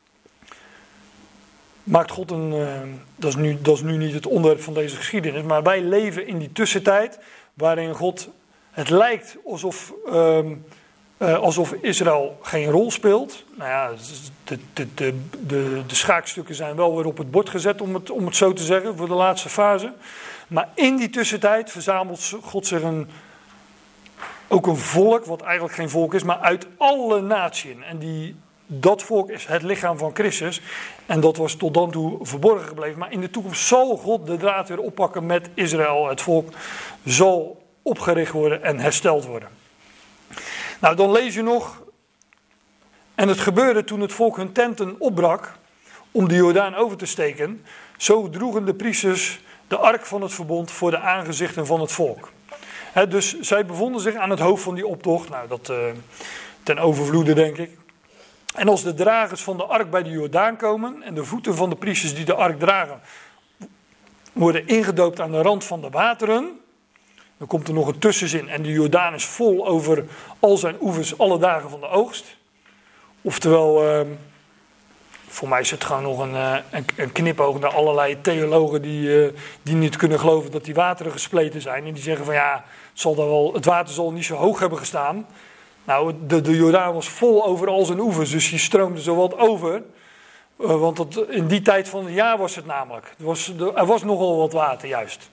[SPEAKER 1] maakt God een, uh, dat is nu, dat is nu niet het onderwerp van deze geschiedenis, maar wij leven in die tussentijd waarin God, het lijkt alsof, uh, uh, alsof Israël geen rol speelt. Nou ja, de, de, de, de, de schaakstukken zijn wel weer op het bord gezet, om het, om het zo te zeggen, voor de laatste fase. Maar in die tussentijd verzamelt God zich een, ook een volk, wat eigenlijk geen volk is, maar uit alle naties. En die... Dat volk is het lichaam van Christus. En dat was tot dan toe verborgen gebleven. Maar in de toekomst zal God de draad weer oppakken met Israël. Het volk zal opgericht worden en hersteld worden. Nou, dan lees je nog. En het gebeurde toen het volk hun tenten opbrak om de Jordaan over te steken. Zo droegen de priesters de ark van het verbond voor de aangezichten van het volk. He, dus zij bevonden zich aan het hoofd van die optocht. Nou, dat uh, ten overvloede, denk ik. En als de dragers van de ark bij de Jordaan komen en de voeten van de priesters die de ark dragen worden ingedoopt aan de rand van de wateren, dan komt er nog een tussenzin en de Jordaan is vol over al zijn oevers alle dagen van de oogst. Oftewel, uh, voor mij is het gewoon nog een, uh, een, een knipoog naar allerlei theologen die, uh, die niet kunnen geloven dat die wateren gespleten zijn. En die zeggen van ja, het, zal dan wel, het water zal niet zo hoog hebben gestaan. Nou, de, de Jordaan was vol over al zijn oevers, dus die stroomde zo wat over. Uh, want dat, in die tijd van het jaar was het namelijk. Er was, er was nogal wat water, juist.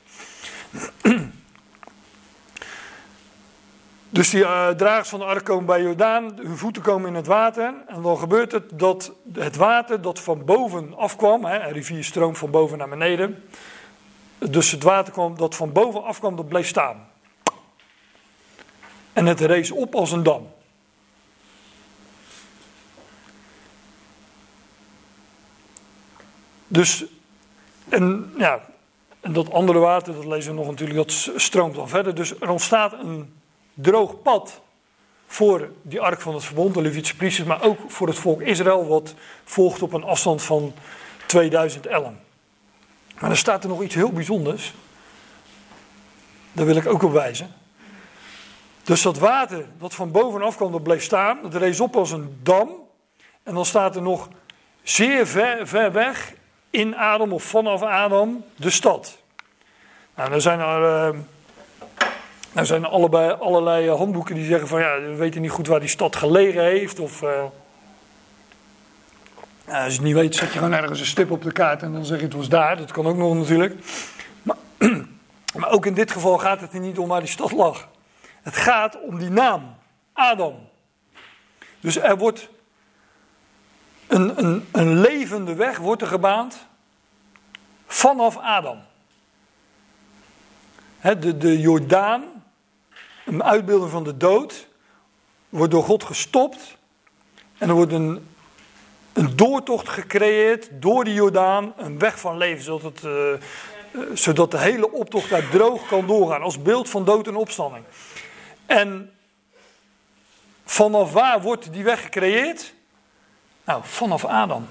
[SPEAKER 1] Dus die uh, dragers van de ark komen bij Jordaan, hun voeten komen in het water. En dan gebeurt het dat het water dat van boven afkwam, hè, een rivier stroomt van boven naar beneden. Dus het water kwam, dat van boven afkwam, dat bleef staan. En het rees op als een dam. Dus, en ja, en dat andere water, dat lezen we nog natuurlijk, dat stroomt dan verder. Dus er ontstaat een droog pad voor die ark van het verbond, de Levitische priesters, maar ook voor het volk Israël, wat volgt op een afstand van tweeduizend ellen. Maar er staat er nog iets heel bijzonders. Daar wil ik ook op wijzen. Dus dat water dat van bovenaf kwam, dat bleef staan. Dat rees op als een dam. En dan staat er nog zeer ver, ver weg in Adam of vanaf Adam de stad. Nou, dan zijn er, uh, nou zijn er allebei, allerlei handboeken die zeggen van ja, we weten niet goed waar die stad gelegen heeft. Of uh, nou, als je het niet weet, zet je gewoon ergens een stip op de kaart en dan zeg je het was daar. Dat kan ook nog natuurlijk. Maar, maar ook in dit geval gaat het er niet om waar die stad lag. Het gaat om die naam, Adam. Dus er wordt een, een, een levende weg wordt er gebaand vanaf Adam. He, de, de Jordaan, een uitbeelding van de dood, wordt door God gestopt. En er wordt een, een doortocht gecreëerd door die Jordaan, een weg van leven, zodat, het, uh, uh, zodat de hele optocht daar droog kan doorgaan, als beeld van dood en opstanding. En vanaf waar wordt die weg gecreëerd? Nou, vanaf Adam.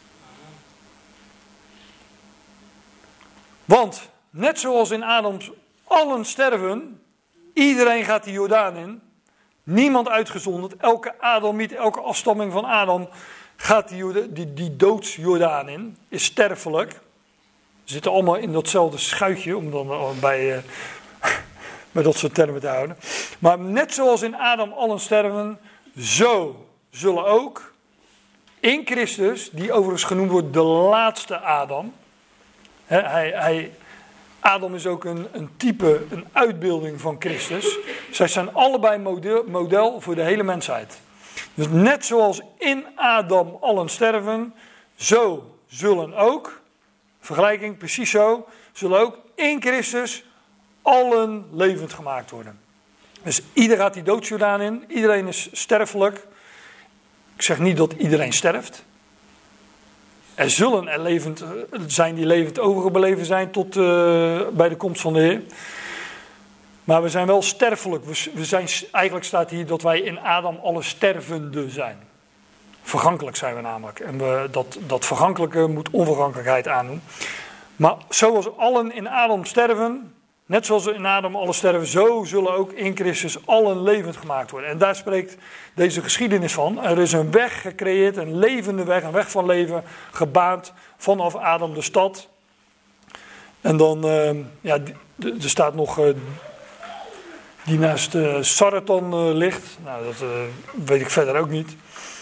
[SPEAKER 1] Want, net zoals in Adam allen sterven, iedereen gaat die Jordaan in, niemand uitgezonderd, elke Adamiet, elke afstamming van Adam gaat die, die, die doodsjordaan in, is sterfelijk. Ze zitten allemaal in datzelfde schuitje, om dan bij... Uh, met dat soort termen te houden. Maar net zoals in Adam allen sterven, zo zullen ook in Christus, die overigens genoemd wordt de laatste Adam. He, hij, hij, Adam is ook een, een type, een uitbeelding van Christus. Zij zijn allebei model, model voor de hele mensheid. Dus net zoals in Adam allen sterven, zo zullen ook, vergelijking precies zo, zullen ook in Christus allen levend gemaakt worden. Dus ieder gaat die doodsjordaan in. Iedereen is sterfelijk. Ik zeg niet dat iedereen sterft. Er zullen er levend zijn die levend overgebleven zijn tot uh, bij de komst van de Heer. Maar we zijn wel sterfelijk. We, we zijn, eigenlijk staat hier dat wij in Adam alle stervende zijn. Vergankelijk zijn we namelijk. En we, dat, dat vergankelijke moet onvergankelijkheid aandoen. Maar zoals allen in Adam sterven, net zoals in Adam alle sterven, zo zullen ook in Christus allen levend gemaakt worden. En daar spreekt deze geschiedenis van. Er is een weg gecreëerd, een levende weg, een weg van leven, gebaand vanaf Adam de stad. En dan, uh, ja, er staat nog uh, die naast uh, Saratan uh, ligt. Nou, dat uh, weet ik verder ook niet.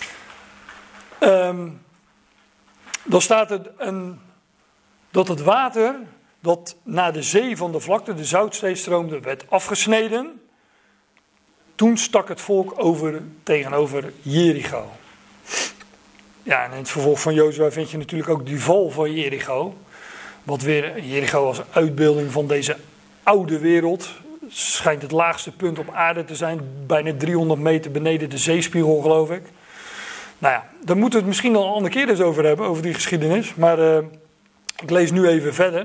[SPEAKER 1] Um, dan staat er een, dat het water dat naar de zee van de vlakte, de Zoutzee stroomde, werd afgesneden. Toen stak het volk over tegenover Jericho. Ja, en in het vervolg van Jozua vind je natuurlijk ook die val van Jericho. Wat weer Jericho als uitbeelding van deze oude wereld. Schijnt het laagste punt op aarde te zijn. Bijna driehonderd meter beneden de zeespiegel, geloof ik. Nou ja, daar moeten we het misschien al een andere keer eens over hebben, over die geschiedenis. Maar uh, ik lees nu even verder.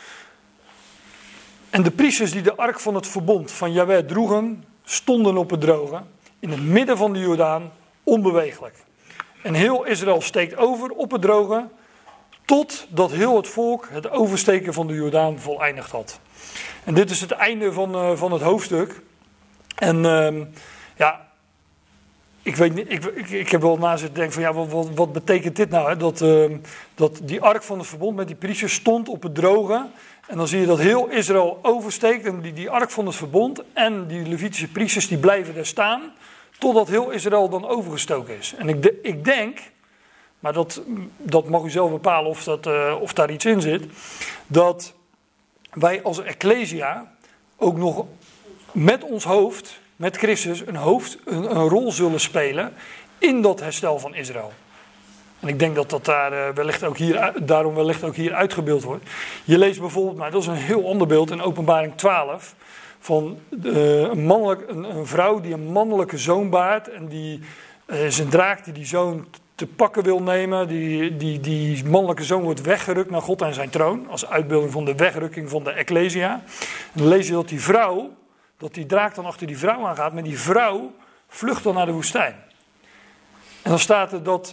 [SPEAKER 1] En de priesters die de ark van het verbond van Jahweh droegen, stonden op het droge, in het midden van de Jordaan, onbeweeglijk. En heel Israël steekt over op het droge, totdat heel het volk het oversteken van de Jordaan voleindigd had. En dit is het einde van, uh, van het hoofdstuk. En uh, ja, ik weet niet, ik, ik, ik heb wel na zitten denken van ja, wat, wat, wat betekent dit nou? Hè? Dat, uh, dat die ark van het verbond met die priesters stond op het droge. En dan zie je dat heel Israël oversteekt. En die, die ark van het verbond en die Levitische priesters die blijven daar staan. Totdat heel Israël dan overgestoken is. En ik, de, ik denk, maar dat, dat mag u zelf bepalen of, dat, uh, of daar iets in zit. Dat wij als Ecclesia ook nog met ons hoofd, met Christus, een, hoofd, een, een rol zullen spelen in dat herstel van Israël. En ik denk dat dat daar, uh, wellicht ook hier, daarom wellicht ook hier uitgebeeld wordt. Je leest bijvoorbeeld, maar dat is een heel ander beeld in Openbaring twaalf. Van uh, een, mannelijk, een, een vrouw die een mannelijke zoon baart. En die uh, is een draak die die zoon te pakken wil nemen. Die, die, die mannelijke zoon wordt weggerukt naar God en zijn troon. Als uitbeelding van de wegrukking van de Ecclesia. En dan lees je dat die vrouw, dat die draak dan achter die vrouw aangaat. Maar die vrouw vlucht dan naar de woestijn. En dan staat er dat,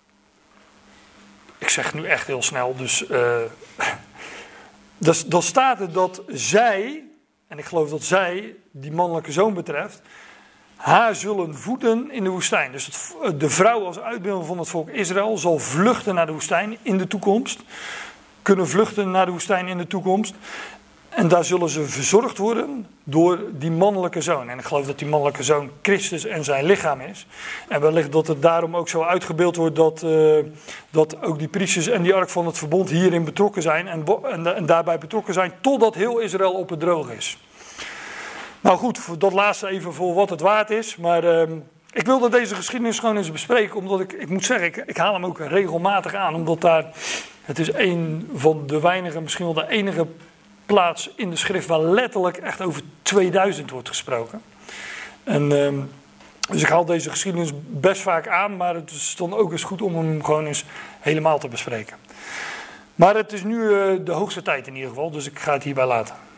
[SPEAKER 1] ik zeg nu echt heel snel, dus uh, dus, dan staat er dat zij, en ik geloof dat zij, die mannelijke zoon betreft, haar zullen voeden in de woestijn. Dus het, de vrouw als uitbeelding van het volk Israël zal vluchten naar de woestijn in de toekomst. Kunnen vluchten naar de woestijn in de toekomst. En daar zullen ze verzorgd worden door die mannelijke zoon. En ik geloof dat die mannelijke zoon Christus en zijn lichaam is. En wellicht dat het daarom ook zo uitgebeeld wordt dat, uh, dat ook die priesters en die ark van het verbond hierin betrokken zijn. En, en, en daarbij betrokken zijn totdat heel Israël op het droog is. Nou goed, dat laatste even voor wat het waard is. Maar uh, ik wilde deze geschiedenis gewoon eens bespreken. Omdat ik, ik moet zeggen, ik, ik haal hem ook regelmatig aan. Omdat daar, het is een van de weinige, misschien wel de enige plaats in de schrift waar letterlijk echt over tweeduizend wordt gesproken. En, uh, dus ik haal deze geschiedenis best vaak aan. Maar het is dan ook eens goed om hem gewoon eens helemaal te bespreken. Maar het is nu uh, de hoogste tijd in ieder geval. Dus ik ga het hierbij laten.